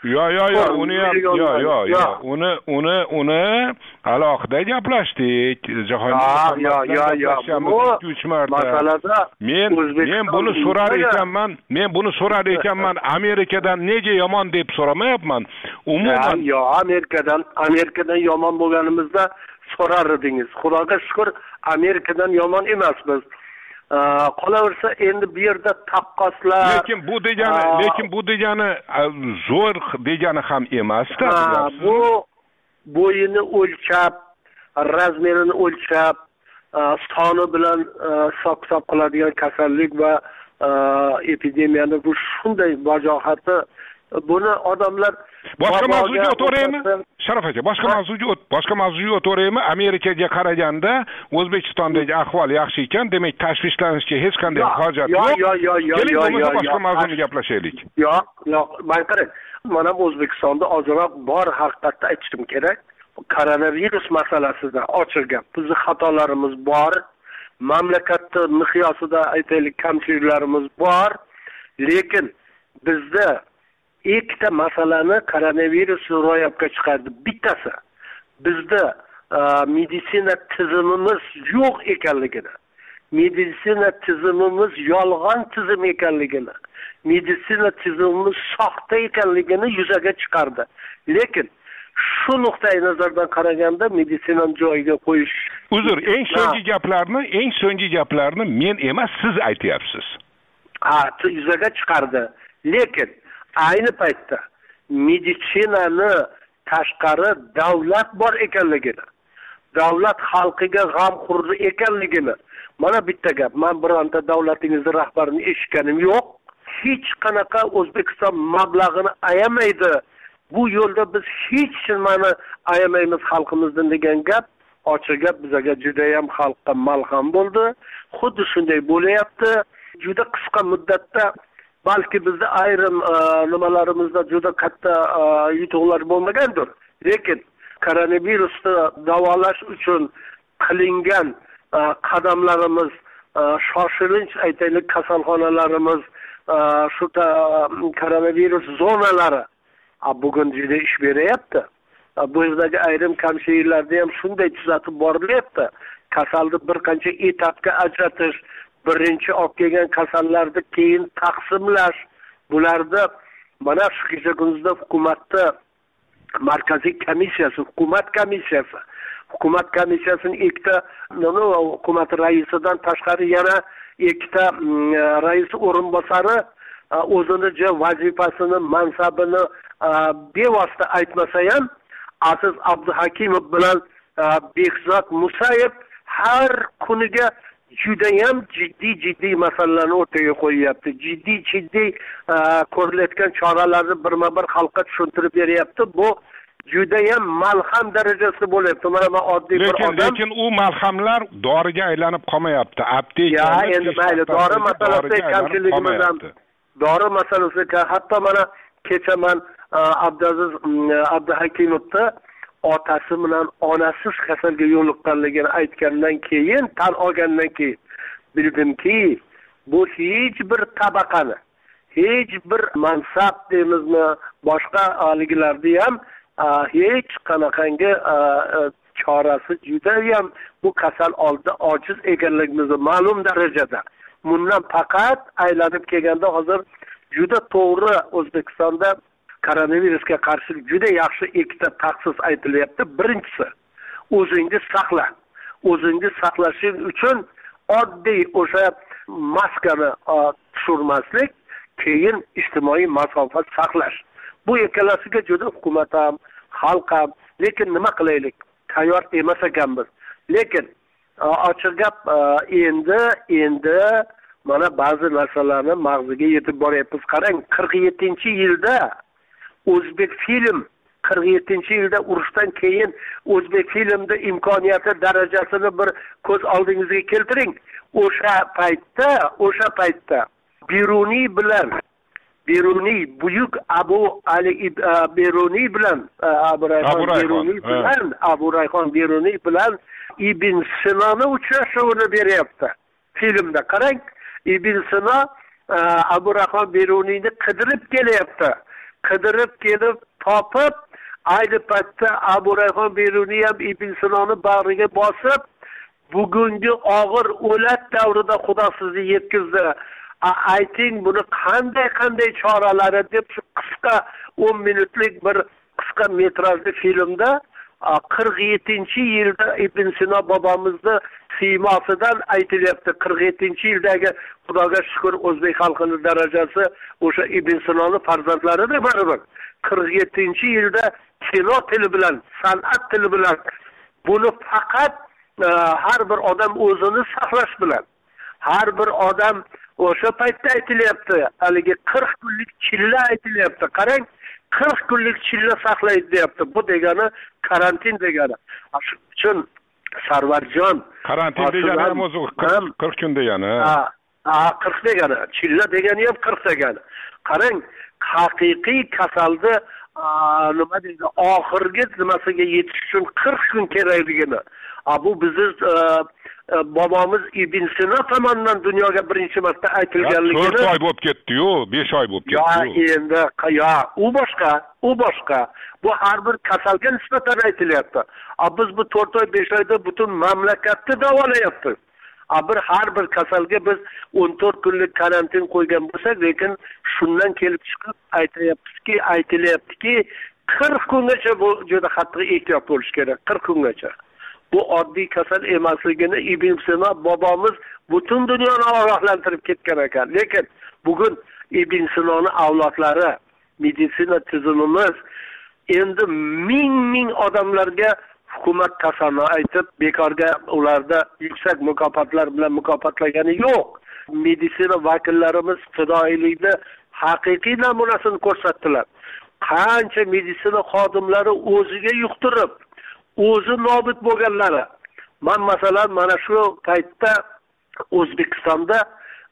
C: Uni alohida gaplashdik.
M: Masalada
C: men buni so'rar ekanman. Amerikadan nega yomon deb so'ramayapman. Umuman
M: Amerikadan yomon bo'lganimizda so'rar edingiz. Xudoga shukr, Amerikadan yomon emasmiz. Qolaversa endi bu yerda taqqoslar.
C: Lekin bu degani zo'r degani ham emas-da.
M: Bu bo'yini o'lchab, razmerini o'lchab, soni bilan hisob qiladigan kasallik va epidemiyani bu shunday vajohati. Buni odamlar
C: boshqa mavzuga o'taymi? Sharof aka, boshqa mavzuga o'taymi? Amerikaga qaraganda O'zbekistondagi ahvol yaxshi ekan, demak tashvishlanishga hech qanday hojat yo'q. Keling, boshqa mavzuni gaplashaylik.
M: Yo'q, men qarang. Mana O'zbekistonda ozroq bor haqiqatni aytishim kerak. Koronavirus masalasida ochiq gap. Bizning xatolarimiz bor. Mamlakatda miqyosida aytaylik kamchiliklarimiz bor. Lekin bizda ikkita masalani koronavirus ro'yobga chiqardi. Bittasi bizda meditsina tizimimiz yo'q ekanligini, meditsina tizimimiz yolg'on tizim ekanligini, meditsina tizimimiz soxta ekanligini yuzaga chiqardi. Lekin shu nuqtai nazardan qaraganda meditsinani joyiga qo'yish.
C: Uzr, eng so'nggi gaplarni men emas, siz aytyapsiz.
M: Yuzaga chiqardi. Lekin ayni paytda meditsinani tashqari davlat bor ekanligini, davlat xalqiga g'amxo'rlik ekanligini. Mana bitta gap, men bironta davlatingizning rahbarini eshitganim yo'q. Hech qanaqa O'zbekiston mablag'ini ayamaydi. Bu yo'lda biz hech nimani ayamaymiz xalqimizdan degan gap, ochiq gap bizga juda ham xalqqa malham bo'ldi. Xuddi shunday bo'layapti. Juda qisqa muddatda balki bizda ayrim nimalarimizda juda katta yutuqlar bo'lmagandir, lekin koronavirusni davolash uchun qilingan qadamlarimiz, shoshilinch aytaylik kasalxonalarimiz, shu koronavirus zonalari bugun juda ish beryapti. Bu yerdagi ayrim kamchiliklarni ham shunday tuzatib borilyapti. Kasalni bir qancha etapga ajratish, birinchi olib kelgan kasallarni keyin taqsimlash, bularda mana shu kecha kunduzda hukumatda markaziy komissiyasi, hukumat komissiyasining ikkita hukumat raisidan tashqari yana ikkita rais o'rinbosari o'zini vazifasini, mansabini bevosita aytmasa ham Aziz Abduhakimov bilan Bekzod Musayev har kuniga judayam jiddiy masalalarni o'rtaga qo'yyapti. Jiddiy ko'rilayotgan choralarni birma-bir xalqqa tushuntirib beryapti. Bu judayam malham darajasida bo'lyapti. Mana men oddiy bir odam.
C: Lekin u malhamlar doriga aylanib qolmayapti.
M: Ya endi mayli, dori masalasida kamchiligimiz ham. Dori masalasida hatto mana kecha men Abdulaziz Abduhakimovni otasi bilan onasiz kasalga yo'liqqanligini aytgandan keyin, tan olgandan keyin bildimki, bu hech bir tabaqani, hech bir mansab deymizmi, boshqa oliglarni ham hech qanaqangi chorasi juda ham bu kasal oldida ojiz ekanligimizni ma'lum darajada. Bundan faqat aylanib kelganda hozir juda to'g'ri O'zbekistonda koronavirusga qarshi juda yaxshi ikkita tavsiya aytilyapti. Birinchisi, o'zingiz saqla. O'zingiz saqlashing uchun oddiy o'sha maskani tushirmaslik, keyin ijtimoiy masofa saqlash. Bu ikkalasiga juda hukumat ham, xalq ham, lekin nima qilaylik? Tayyor emas ekanmiz. Lekin ochiq gap, endi mana ba'zi narsalarni mag'ziga yetib boryapmiz. Qarang, 47-yilda O'zbek film 47-yilda urushdan keyin O'zbek filmda imkoniyati darajasini bir ko'z oldingizga keltiring. O'sha paytda Beruniy buyuk Abu Rayhon Beruniy bilan Ibn Sinoni uchrashuvini beryapti. Filmda qarang, Ibn Sino Abu Rayhon Beruniyni qidirib kelyapti. Qidirib kelib topib, ayni paytda Abu Rayhon Beruniy ham Ibn Sinoni bag'riga bosib, bugungi og'ir o'lat davrida Xudo sizni yetkazdi. Ayting, buni qanday choralari deb shu qisqa 10 minutlik bir qisqa metrajli filmda 47-yilda Ibn Sino bobomizni siymosidan aytilyapti. 47-yildagi Xudoga shukr o'zbek xalqining darajasi o'sha Ibn Sinoni farzandlaridir baribir. 47-yilda kino tili bilan, san'at tili bilan buni faqat har bir odam o'zini saqlash bilan, har bir odam o'sha paytda aytilyapti. Haligi 40 kunlik chilla aytilyapti. Qarang, 40 kunlik chilla saqlaydi deyapti. Bu degani karantin degani. Shuning uchun Sarvarjon,
C: karantin degani ham o'zi 40 kun degani.
M: 40 degani, chilla degani ham 40 degani. Qarang, haqiqiy kasalni nima deydi, oxirgi nimasiga yetish uchun 40 kun kerakligini. Bu bizni bobomiz Ibn Sino tomonidan dunyoga birinchi marta aytilganligini.
C: 4 oy bo'lib ketdi-yu, 5 oy bo'lib ketdi-yu.
M: Endi u boshqa. Bu har bir kasalga nisbatan aytilyapti. Biz bu 4 oy, 5 oyda butun mamlakatni davolayapmiz. Har bir kasalga biz 14 kunlik karantin qo'ygan bo'lsak, lekin shundan kelib chiqib aytilyaptiki, 40 kungacha bu juda qattiq ehtiyot bo'lish kerak. 40 kungacha. Bu oddiy kasal emasligini Ibn Sino bobomiz butun dunyoni ogohlantirib ketgan ekan. Lekin bugun Ibn Sinoni avlodlari, meditsina tizimimiz endi ming odamlarga hukumat qasamni aytib, bekorga ularda yuksak mukofotlar bilan mukofotlagani yo'q. Meditsina vakillarimiz fidoyilikni haqiqiy namunasini ko'rsatdilar. Qancha meditsina xodimlari o'ziga yuqtirib, o'zi nobud bo'lganlari. Men masalan mana shu paytda O'zbekistonda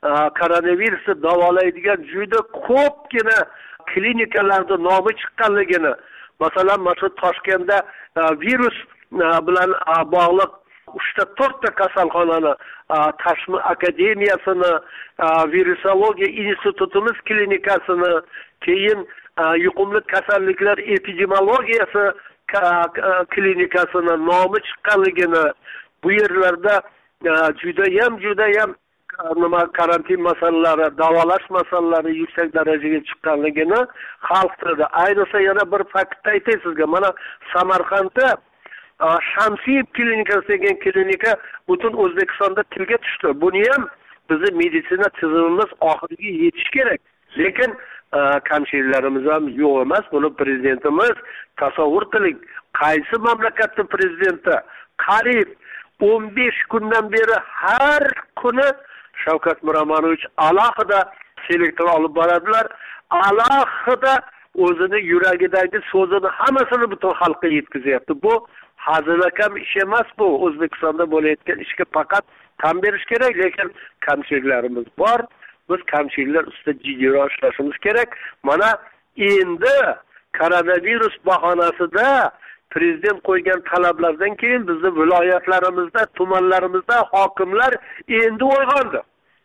M: koronavirusni davolaydigan juda ko'pgina klinikalarda nomi chiqqanligini, masalan, mana shu Toshkentda virus bilan bog'liq 3-4 kasalxonani, Tashmi akademiyasini, virusologiya institutimiz klinikasini, keyin yuqumli kasalliklar epidemiologiyasi klinikasini nomi chiqqanligini, bu yerlarda judayam karantin masalalari, davolash masalalari yuksak darajaga chiqqanligini xalq tilida. Ayniqsa yana bir faktni aytay sizga. Mana Samarqandda Shamsiyev klinikasi degan klinika butun O'zbekistonda tilga tushdi. Buni ham bizning meditsina tizimimiz oxiriga yetish kerak. Lekin kamchiliklarimiz ham yo'q emas. Buni prezidentimiz tasavvur qiling. Qaysi mamlakatning prezidenti qariyb 15 kundan beri har kuni Shavkat Miromonovich alohida selektor olib boradilar. Alohida o'zini yuragidagi so'zini hammasini butun xalqqa yetkazyapti. Bu hazilakam ish emas bu. O'zbekistonda bo'layotgan ishga faqat tan berish kerak, lekin kamchiliklarimiz bor. Biz kamchiliklar ustida jiddiy ishlashimiz kerak. Mana endi koronavirus bahonasida prezident qo'ygan talablardan keyin bizning viloyatlarimizda, tumanlarimizda hokimlar endi uyg'ondi.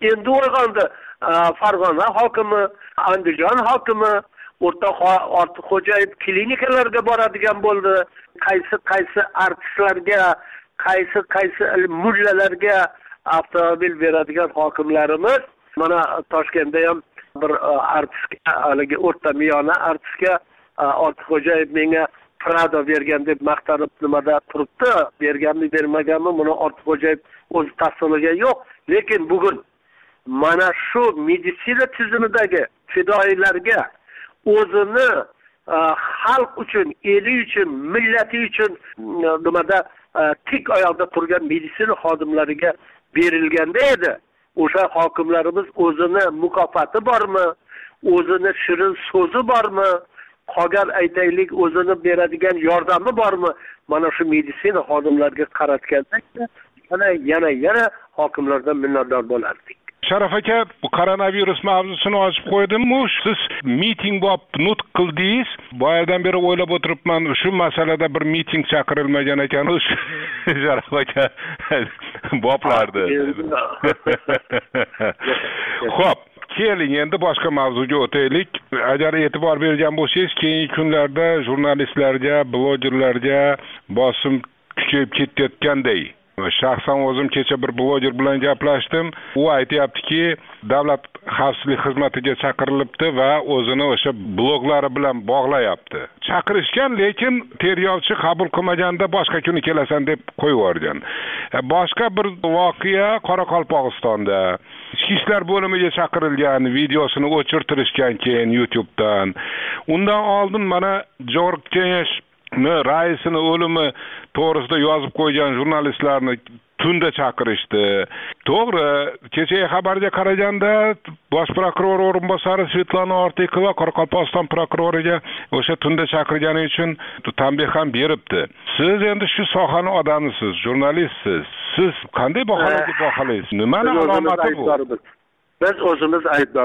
M: Farg'ona hokimi, Andijon hokimi, Ortiqxo'jayev klinikalarga boradigan bo'ldi. Qaysi artistlarga, qaysi mullalarga avtomobil beradigan hokimlarimiz. Mana Toshkentda ham bir artistga, haligi o'rta miyona artistga Ortiqxo'jayev menga Prado bergan deb maqtanib nimada turibdi. Berganmi, bermaganmi, buni Ortiqxo'jayev o'zi tasdiqlagan yo'q. Lekin bugun mana shu meditsina tizimidagi fidoyilarga o'zini xalq uchun, eli uchun, millati uchun nimada tik oyoqda turgan meditsina xodimlariga berilganda edi. O'sha hokimlarimiz o'zini mukofoti bormi? O'zini shirin so'zi bormi? Qolgan aytaylik o'zini beradigan yordami bormi? Mana shu meditsina xodimlariga qaratganda yana hokimlardan minnatdor bo'lardik.
C: Sharaf aka, bu koronavirus mavzusini ochib qo'ydim-ku. Siz miting bo'lib nutq qildingiz. Bu yerdan beri o'ylab o'tiribman, shu masalada bir miting chaqirilmagan ekan. Sharaf aka boplardi. Xo'p, keling endi boshqa mavzuga o'taylik. Agar e'tibor bergan bo'lsangiz, keyingi kunlarda jurnalistlarga, blogerlarga bosim kuchayib ketayotganday. Shaxsan o'zim kecha bir bloger bilan gaplashdim. U aytayaptiki, davlat xavfsizlik xizmatiga chaqirilibdi va o'zini o'sha bloglari bilan bog'layapti. Chaqirishgan, lekin tergovchi qabul qilmaganda boshqa kuni kelasan deb qo'yib yuborgan. Boshqa bir voqea Qoraqalpog'istonda. Ichki ishlar bo'limiga chaqirilgan, videosini o'chirtirishgan keyin YouTube'dan. Undan oldin mana Jorg Kengash raisini o'limi to'g'risida yozib qo'ygan jurnalistlarni tunda chaqirishdi. To'g'ri, kechagi xabarga qaraganda bosh prokuror o'rinbosari Svetlana Ortiqova Qoraqalpog'iston prokuroriga o'sha tunda chaqirgani uchun tanbeh ham beribdi. Siz endi shu sohaning odamisiz, jurnalistsiz. Siz qanday baholaysiz? Nimani alomati bu?
M: Biz o'zimiz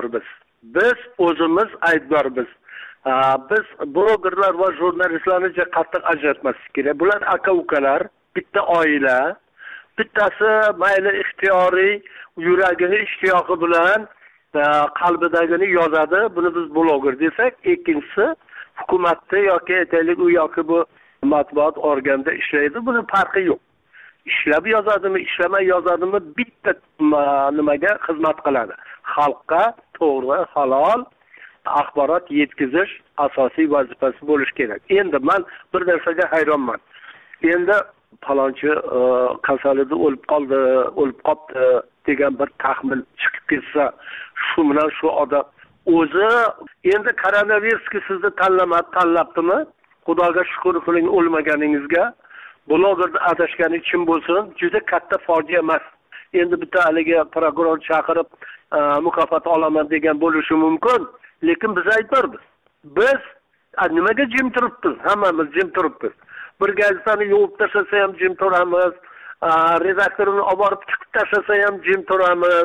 M: aybdormiz. Biz blogerlar va jurnalistlarni qattiq ajratmaslik kerak. Bular aka-ukalar, bitta oila. Bittasi mayli ixtiyoriy yuragini ishtiyoqi bilan qalbidagini yozadi. Buni biz bloger desak, ikkinchisi hukumatda yoki aytaylik u yoki bu matbuot organda ishlaydi. Buni farqi yo'q. Ishlab yozadimi, ishlamay yozadimi, bitta nimaga xizmat qiladi. Xalqqa to'g'ri, halol axborot yetkazish asosiy vazifasi bo'lishi kerak. Endi men bir narsaga hayronman. Endi falonchi kasalida o'lib qoldi degan bir taxmin chiqib ketsa, shu bilan shu odam o'zi endi koronavirusga sizni tanlabdimi? Xudoga shukr qiling o'lmaganingizga. Blogerda adashgani kim bo'lsin, juda katta fojia emas. Endi bitta haligi prokuror chaqirib mukofot olaman degan bo'lishi mumkin. Lekin biz aytamiz. Biz nimaga jim turibmiz? Hammamiz jim turibmiz. Bir gazetani yuvib tashlasa ham jim turamiz. Redaktorini olib borib chiqib tashlasa ham jim turamiz.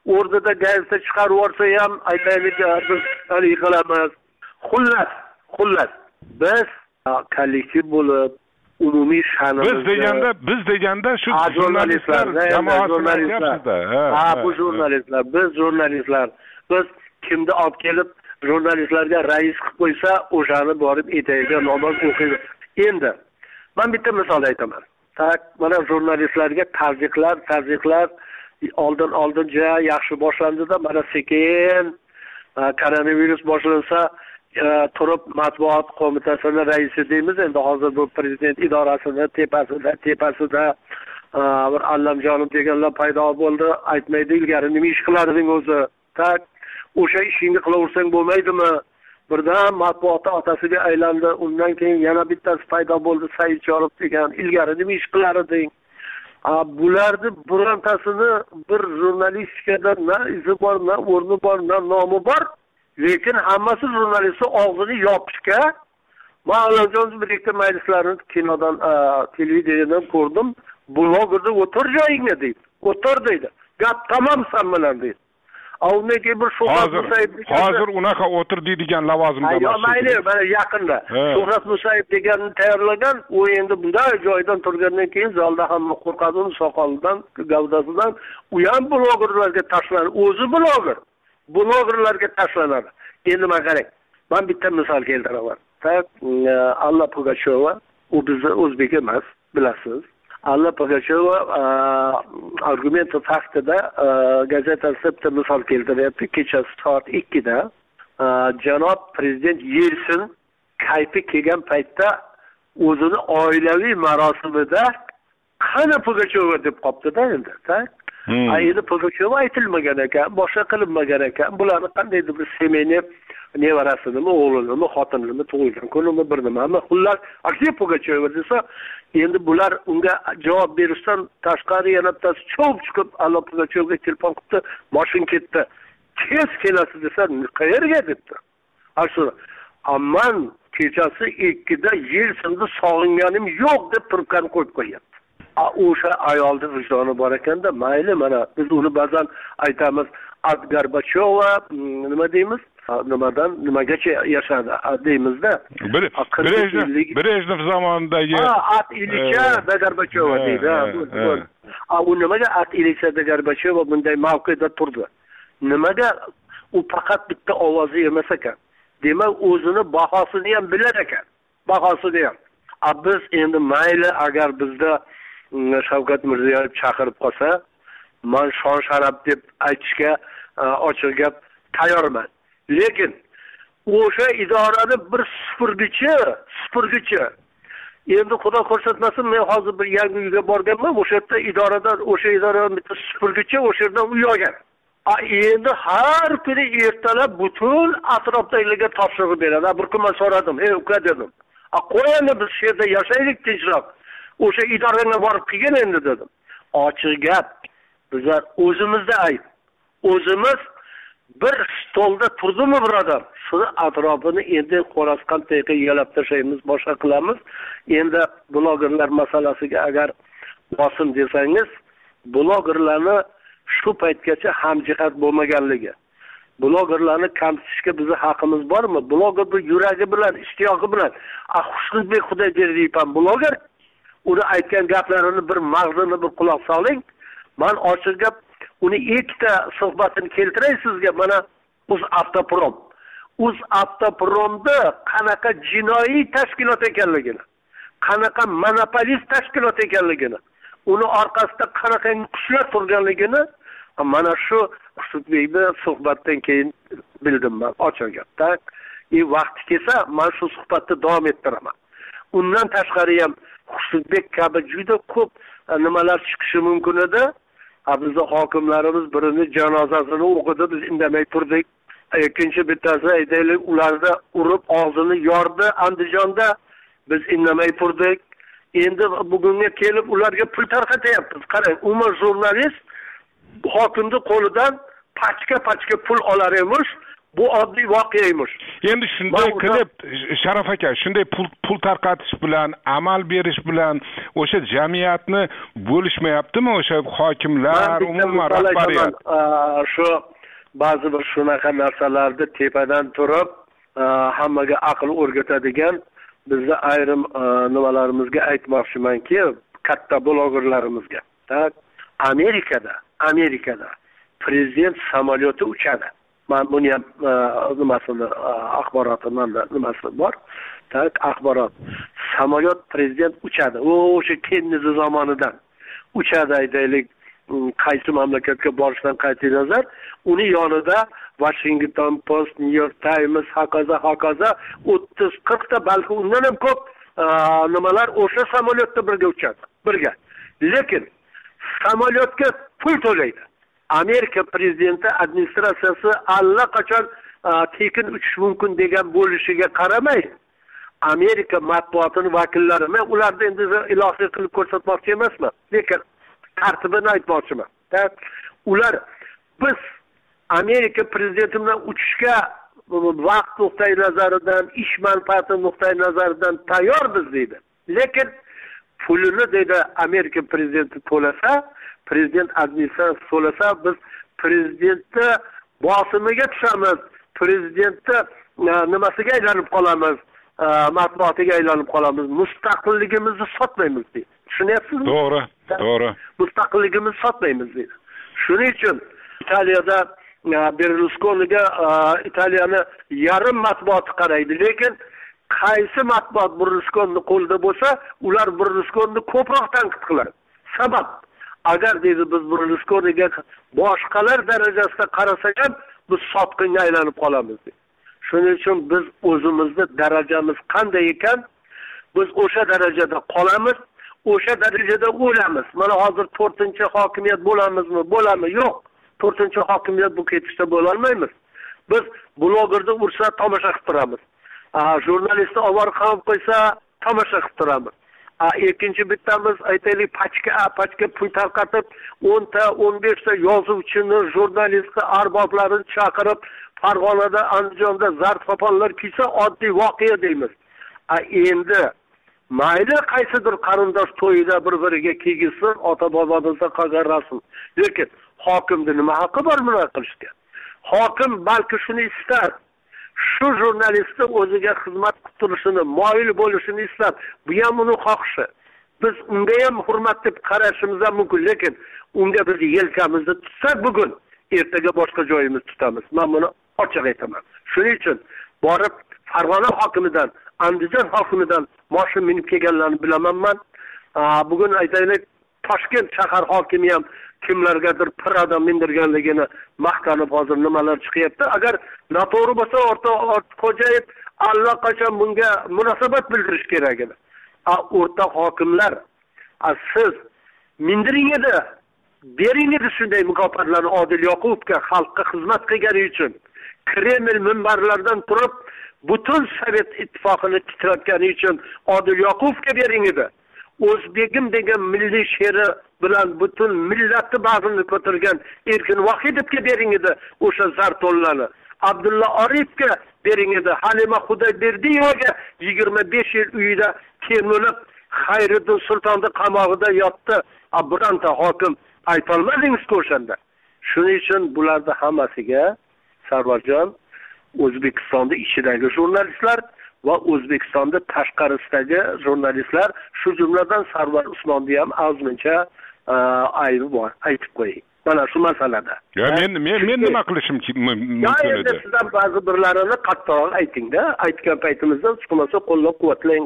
M: o'rnida gazeta chiqarib yuborsa ham aytaylik biz hali qilamiz. Xullas biz kollektiv bo'lib umumiy sha'nimizni
C: biz deganda shu jurnalistlar
M: jamoasi bu jurnalistlar biz kimni olib kelib jurnalistlarga rais qilib qo'ysa o'shani borib etagida namoz o'qiydi. Endi men bitta misol aytaman. Mana jurnalistlarga tazyiqlar oldin yaxshi boshlandida, mana sekin koronavirus boshlansa turib matbuot qo'mitasini raisi deymiz. Endi hozir bu prezident idorasini tepasida bir Allamjonov deganlar paydo bo'ldi. Aytmaydi ilgari nima ish qilarding o'zi? O'sha ishingni qilaversang bo'lmaydimi? Birdan matbuotda otasiga aylandi. Undan keyin yana bittasi paydo bo'ldi, Saidjonov degan. Ilgari nima ish qilarding? Bularni birontasini bir jurnalistikada na izi bor, na o'rni bor, na nomi bor. Lekin hammasi jurnalistni og'zini yopishga. Ma'lumjon bir ikkita majlislarni kinodan, televideniydan ko'rdim. Blogerda o'tir joyingga deydi. O'tir deydi. Gap tamom san bilan deydi.
C: Hozir unaqa o'tir deydigan lavozimda
M: bor. Mayli, mana yaqinda Shuhrat Musayev deganni tayyorlagan, u endi bunday joydan turgandan keyin zalda hamma qo'rqadi uni soqolidan, gavdasidan. U ham blogerlarga tashlanadi. O'zi blogerlarga tashlanadi. Endi men qarang. Men bitta misol keltiraman. Alla Pugacheva, u bizni o'zbek emas, bilasiz. Alla Pugacheva argument faktida gazetasida misol keltiryapti. Kechasi soat 2 da janob prezident Yelsin kayfi kelgan paytda o'zini oilaviy marosimida qani Pugacheva deb qopdi-da endi. Endi Pugacheva aytilmagan ekan, boshqa qilinmagan ekan. Bularni qandaydir bir semeyni nevarasini, o'g'lini, xotinini tug'ilgan kunimi bir nimami. Xullas, Aksiya Pugacheva desa, endi bular unga javob berishdan tashqari yana bittasi cho'p chiqib, Alla Pugachevga telefon qildi, mashin ketdi. Tez kelasiz desa, qayerga debdi. Ashuna, amman kechasi 2 da Yelsinni sog'inganim yo'q deb turibgan qo'yib qo'yapti. O'sha ayolni vijdoni bor ekanda, mayli, mana biz uni ba'zan aytamiz, Ad Gorbacheva nima deymiz? Nimagacha yashadi deymizda.
C: Brejnev zamonidagi
M: Ad Ilicha da Gorbacheva deydi. U nimaga Ad Ilicha da Gorbacheva bunday mavqeda turdi? Nimaga u faqat bitta ovozi emas ekan. Demak, o'zini bahosini ham bilar ekan. Bahosini ham. Biz endi mayli agar bizda Shavkat Mirziyoyev chaqirib qolsa, men shon sharaf deb aytishga ochiq gap tayyorman. Lekin o'sha idorani bir supurgichi. Endi xudo ko'rsatmasin, men hozir bir yangi uyga borganman, o'sha yerda idoradan bitta supurgichi o'sha yerdan uy olgan. Endi har kuni ertalab butun atrofdagilarga topshiriq beradi. Bir kun men so'radim, uka dedim. Qo'yinglar biz shu yerda yashaylik tinchroq. O'sha idoraga borib kelgan endi dedim. Ochiq gap. Bizlar o'zimizda ayb. O'zimiz bir stolda turdimi birodar? Shuni atrofini endi qo'rasqan tayqa yalab tashlaymiz, boshqa qilamiz. Endi blogerlar masalasiga agar bosim desangiz, blogerlarni shu paytgacha hamjihat bo'lmaganligi. Blogerlarni kamsitishga bizning haqqimiz bormi? Bloger bir yuragi bilan, ishtiyoqi bilan, Xushnudbek Xudoyberdiyev ham bloger. Uni aytgan gaplarini bir mag'zini bir quloq soling. Men ochiq gap uni ikkita suhbatini keltiray sizga. Mana UzAvtopromda qanaqa jinoiy tashkilot ekanligini, qanaqa monopolist tashkilot ekanligini, uni orqasida qanaqa kuchlar turganligini mana shu Xushnudbekni suhbatdan keyin bildim men, ochiq gapda. Vaqti kelsa, men shu suhbatni davom ettiraman. Undan tashqari ham Xushnudbek kabi juda ko'p nimalar chiqishi mumkin edi. Bizning hokimlarimiz birini janozasini o'qidi, biz indamay turdik. Ikkinchi bittasi aytaylik, ularda urib og'zini yordi Andijonda, biz indamay turdik. Endi bugunga kelib ularga pul tarqatyapmiz. Qarang, jurnalist hokimning qo'lidan pachka pul olar emish, bu oddiy voqea emish.
C: Endi shunday qilib Sharaf aka, shunday pul tarqatish bilan, amal berish bilan o'sha jamiyatni bo'lishmayaptimi o'sha hokimlar, umuman rahbariyat?
M: Shu ba'zi bir shunaqa narsalarni tepadan turib hammaga aql o'rgatadigan bizni ayrim nimalarimizga aytmoqchimanki, katta blogerlarimizga. Amerikada prezident samolyoti uchadi. Men buni ham nimasini axborotimda nimasi bor. Axborot. Samolyot prezident uchadi. O'sha Kennedy zamonidan uchadi aytaylik. Qaysi mamlakatga borishdan qat'iy nazar, uni yonida Washington Post, New York Times, hokazo 30-40 ta, balki undan ham ko'p nimalar o'sha samolyotda birga uchadi. Birga. Lekin samolyotga pul to'laydi. Amerika prezidenti administratsiyasi allaqachon tekin uchish mumkin degan bo'lishiga qaramay, Amerika matbuotining vakillari, men ularni endi ilohiy qilib ko'rsatmoqchi emasman, lekin tartibini aytmoqchiman. Ular biz Amerika prezidenti bilan uchishga vaqt nuqtai nazaridan, ish manfaati nuqtai nazaridan tayyormiz deydi. Lekin pulini deydi Amerika prezidenti to'lasa, prezident administratsiyasi to'lasa, biz prezidentni bosimiga tushamiz, prezidentni nimasiga aylanib qolamiz, matbuotiga aylanib qolamiz, mustaqilligimizni sotmaymiz deydi. Tushunyapsizmi?
C: To'g'ri.
M: Mustaqilligimizni sotmaymiz deydi. Shuning uchun Italiyada Berlusconiga Italiyani yarim matbuoti qaraydi, lekin qaysi matbuot Berlusconi qo'lida bo'lsa, ular Berlusconi ko'proq tanqid qiladi. Sabab, agar deydi biz Berlusconiga boshqalar darajasida qarasak ham biz sotqinga aylanib qolamiz deydi. Shuning uchun biz o'zimizni darajamiz qanday ekan, biz o'sha darajada qolamiz. O'sha darajada o'lamiz. Mana hozir 4-hokimiyat bo'lamizmi? Bo'lami? Yo'q. 4-hokimiyat bu ketishda bo'la olmaymiz. Biz blogerni ursa tomosha qilib turamiz. Jurnalistni ovora qilib qo'ysa tomosha qilib turamiz. Ikkinchi bittamiz aytaylik pachka pul tarqatib 10 ta 15 ta yozuvchini, jurnalistni arboblarini chaqirib Farg'onada, Andijonda zartofonlar kiysa oddiy voqea deymiz. Endi mayli qaysidir qarindosh to'yida bir-biriga kiygizsin, ota-bobomizda qolgan rasm. Lekin hokimning nima haqqi bor buni qilishga? Hokim balki shuni istar. Shu jurnalistni o'ziga xizmat qilib turishini, moyil bo'lishini istab, bu ham uning xohishi. Biz unga ham hurmat deb qarashimiz ham mumkin, lekin unga biz yelkamizni tutsak bugun, ertaga boshqa joyimizni tutamiz. Men buni ochiq aytaman. Shuning uchun borib Farg'ona hokimidan, Andijon hokimidan mashina minib kelganlarni bilamanman. Bugun aytaylik Toshkent shahar hokimi ham kimlargadir pirada mindirganligini maqtanib hozir nimalar chiqyapti. Agar noto'g'ri bo'lsa, Xo'jayev allaqachon bunga munosabat bildirish kerak edi. O'rta hokimlar, siz mindiring edi, bering edi shunday mukofotlarni Odil Yoqubovga xalqqa xizmat qilgani uchun. Kreml minbarlaridan turib butun Sovet ittifoqini titratgani uchun Odil Yoqubovga bering edi. O'zbegim degan milliy she'ri bilan butun millatni bag'rini ko'targan Erkin Vohidovga bering edi o'sha zarto'llarni. Abdulla Orifga bering edi. Halima Xudoyberdiyevaga 25 yil uyida termilib Xayriddin Sultonni qamog'ida yotdi. Bironta hokim aytolmadingiz-ku o'shanda. Shuning uchun bularning hammasiga Sarvarjon, O'zbekistonda ichidagi jurnalistlar va O'zbekistonda tashqarisidagi jurnalistlar, shu jumladan Sarvar Usmonni ham ozmuncha aybi bor, aytib qo'ying. Mana shu masalada.
C: Men nima qilishim mumkin edi?
M: Sizdan ba'zi birlarini qattiqroq ayting-da. Aytgan paytimizda chiqmasa qo'llab-quvvatlang.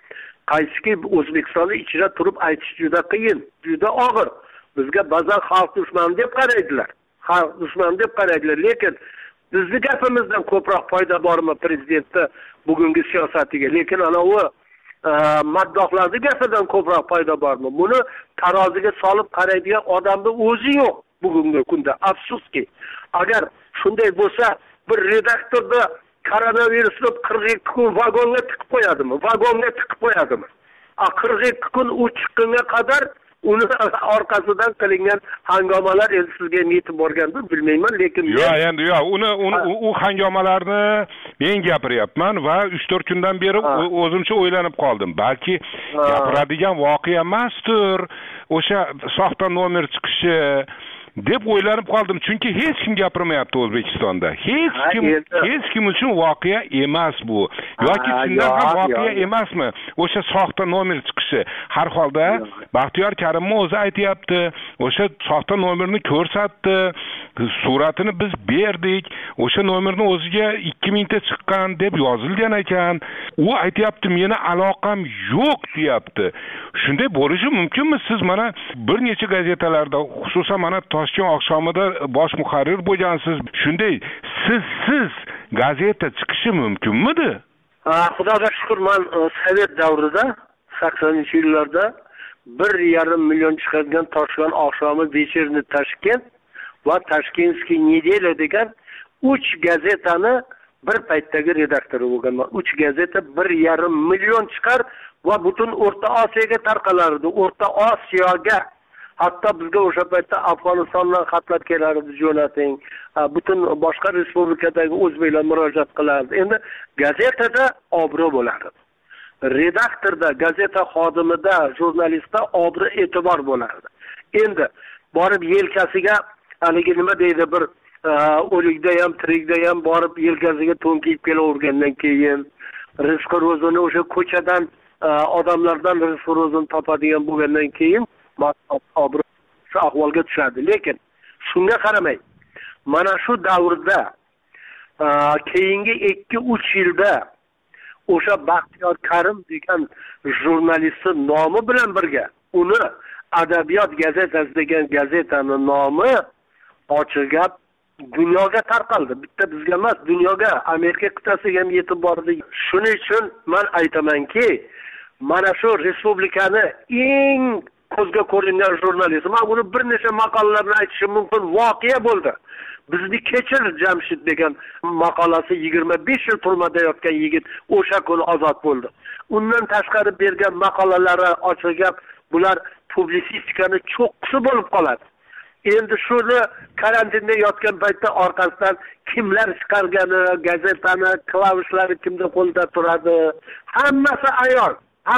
M: Qaysiki O'zbekistonda ichida turib aytish juda qiyin, juda og'ir. Bizga ba'zan xalq dushmani deb qaraydilar. Xalq dushmani deb qaraydilar, lekin bizning gapimizdan ko'proq foyda bormi prezidentni bugungi siyosatiga? Lekin ana u maddohlarning gapidan ko'proq foyda bormi? Buni taroziga solib qaraydigan odamning o'zi yo'q bugungi kunda. Afsuski, agar shunday bo'lsa, bir redaktorda koronavirusni 42 kun vagonga tiqib qo'yadimi? 42 kun u chiqqunga qadar uni orqasidan qilingan hangomalar endi sizga yetib borgandir bilmayman, lekin
C: yo'q, u hangomalarni men gapiryapman va 3-4 kundan beri o'zimcha o'ylanib qoldim. Balki gapiradigan voqea emasdir, o'sha soxta nomer chiqishi deb o'ylanib qoldim. Chunki hech kim gapirmayapti O'zbekistonda. Hech kim uchun voqea emas bu. Yoki chindan ham voqea emasmi? O'sha soxta nomer chiqishi. Har holda Baxtiyor Karimov o'zi aytayapti, o'sha soxta nomerni ko'rsatdi, suratini biz berdik. O'sha nomerni o'ziga 2000 ta chiqqan deb yozilgan ekan. U aytayapti, meni aloqam yo'q deyapti. Shunday bo'lishi mumkinmi? Siz mana bir necha gazetalarda, xususan mana Toshkent oqshomida bosh muharrir bo'lgansiz. Shunday siz gazeta chiqishi mumkinmidi?
M: Xudoga shukr, men Sovet davrida 80-yillarda 1,5 million chiqargan Toshkent oqshomi, Вечерний Toshkent va Toshkentskiy Nedelya degan 3 gazetani bir paytdagi redaktori bo'lganman. 3 gazeta 1,5 million chiqar va butun O'rta Osiyoga tarqalardi. O'rta Osiyoga, hatto bizga o'sha paytda Afg'onistondan xatlar kelardi, jo'nating. Butun boshqa respublikadagi o'zbeklar murojaat qilardi. Endi gazetada obro' bo'lardi. Redaktorda, gazeta xodimida, jurnalistda obro' e'tibor bo'lardi. Endi borib yelkasiga haligi nima deydi, bir o'likda ham, tirikda ham borib yelkasiga to'n kiyib kelavergandan keyin rizq ro'zini o'sha ko'chadan odamlardan rizq ro'zini topadigan bo'lgandan keyin shu ahvolga tushadi. Lekin shunga qaramay, mana shu davrda keyingi 2-3 yilda o'sha Baxtiyor Karim degan jurnalistning nomi bilan birga uni Adabiyot gazetasi degan gazetani nomi ochiqlab dunyoga tarqaldi. Bitta bizga emas, dunyoga, Amerika qit'asiga ham yetib bordi. Shuning uchun men aytamanki, mana shu respublikani eng ko'zga ko'ringan jurnalist, men buni bir necha maqolalarni aytishim mumkin, voqea bo'ldi. Bizni Kechir Jamshid degan maqolasi 25 yil turmada yotgan yigit o'sha kuni ozod bo'ldi. Undan tashqari bergan maqolalari ochiqlab, bular publisistikani cho'qqisi bo'lib qoladi. Endi shuni karantinda yotgan paytda orqasidan kimlar chiqargani, gazetani klavishlari kimda qo'lda turadi, hammasi ayol.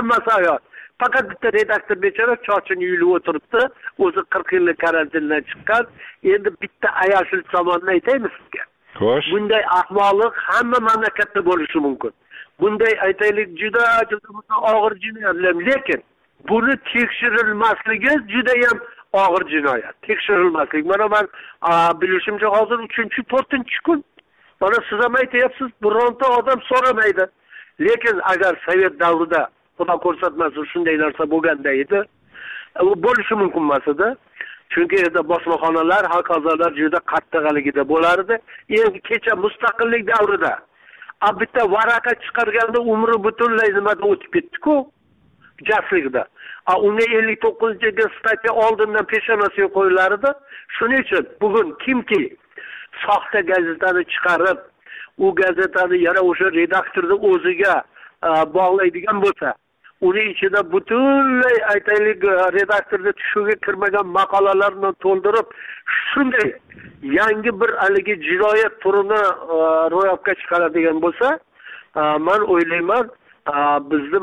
M: Faqat bitta redaktor bechora chochini yulib o'tiribdi, o'zi 40 yillik karantindan chiqqan. Endi bitta ayashil tomonni aytaymi sizga?
C: Xo'sh.
M: Bunday ahmoqlik hamma mamlakatda bo'lishi mumkin. Bunday aytaylik juda og'ir jinoyatlar, lekin buni tekshirilmasligi juda ham og'ir jinoyat. Tekshirilmaslik. Mana men bilishimcha hozir 3-4-kun. Mana siz ham aytyapsiz, bironta odam so'ramaydi. Lekin agar Sovet davrida Xudo ko'rsatmasin shunday narsa bo'lganda edi, u bo'lishi mumkin emas edi. Chunki edi bosmaxonalar, hokazolar juda qattiqligida bo'lardi. Endi kecha mustaqillik davrida bitta varaqa chiqarganda umri butunlay nimada o'tib ketdi-ku, jaslikda. Unga 59-statya oldindan peshonasiga qo'yilardi. Shuning uchun bugun kimki soxta gazetani chiqarib, u gazetani yana o'sha redaktorni o'ziga bog'laydigan bo'lsa, uni ichida butunlay aytaylik redaktorda tushuviga kirmagan maqolalarni to'ldirib, shunday yangi bir haligi jinoyat turini ro'yobga chiqaradigan bo'lsa, men o'ylayman, bizning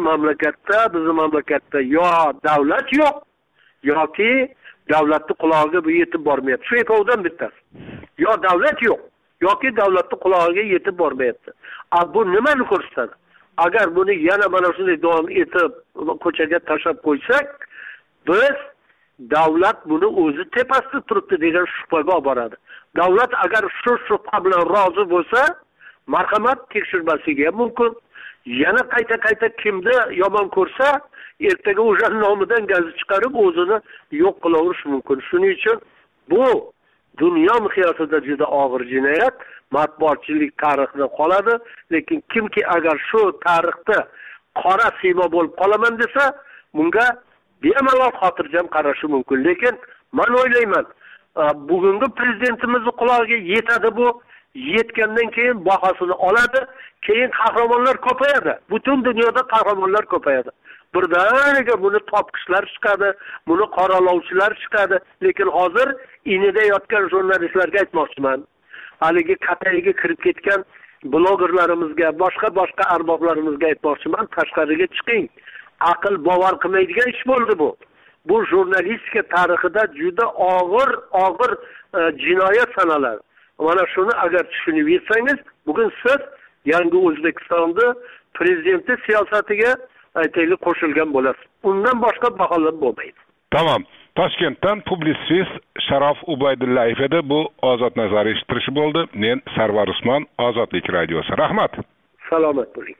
M: mamlakatda yo davlat yo'q, yoki davlatning qulog'iga bu yetib bormayapti. Shu ikkovidan bittasi. Yo davlat yo'q, yoki davlatning qulog'iga yetib bormayapti. Bu nimani ko'rsatadi? Agar buni yana mana shunday davom etib ko'chaga tashlab qo'ysak, biz davlat buni o'zi tepasida turibdi degan shubhaga olib boradi. Davlat agar shu shubha bilan rozi bo'lsa, marhamat tekshirmasligi ham mumkin. Yana qayta kimni yomon ko'rsa, ertaga o'sha nomidan gazet chiqarib o'zini yo'q qilaverish mumkin. Shuning uchun bu dunyo miqyosida juda og'ir jinoyat, matbuotchilik tarixida qoladi, lekin kimki agar shu tarixda qora siymo bo'lib qolaman desa, bunga bemalol xotirjam qarashi mumkin. Lekin men o'ylayman, bugungi prezidentimizning qulog'iga yetadi bu, yetgandan keyin bahosini oladi, keyin qahramonlar ko'payadi. Butun dunyoda qahramonlar ko'payadi. birdaniga buni topqichlar chiqadi, buni qoralovchilar chiqadi. Lekin hozir inida yotgan jurnalistlarga aytmoqchiman. Haligi qatayiga kirib ketgan blogerlarimizga, boshqa arboblarimizga aytmoqchiman, tashqariga chiqing. Aql bovar qilmaydigan ish bo'ldi bu. Bu jurnalistika tarixida juda og'ir jinoyat sanaladi. Mana shuni agar tushunib yetsangiz, bugun siz yangi O'zbekistonda prezidenti siyosatiga aytaylik qo'shilgan bo'lasiz. Undan boshqa baholab bo'lmaydi.
C: Tamam. Toshkentdan publitsist Sharof Ubaydullayev edi. Bu Ozod nazar eshittirishi bo'ldi. Men Sarvar Usmon, Ozodlik radiosi. Rahmat.
M: Salomat bo'ling.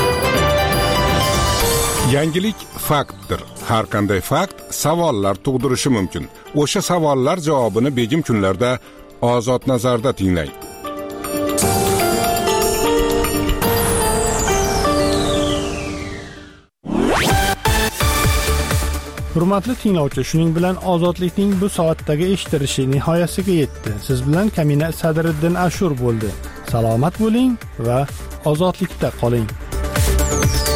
C: Yangilik faktdir. Har qanday fakt savollar tug'dirishi mumkin. O'sha savollar javobini begim kunlarda Ozod nazarda tinglang.
A: Hurmatli tinglovchi, shuning bilan Ozodlikning bu soatdagi eshittirishi nihoyasiga yetdi. Siz bilan Kamina Sadriddin Ashur bo'ldi. Salomat bo'ling va ozodlikda qoling.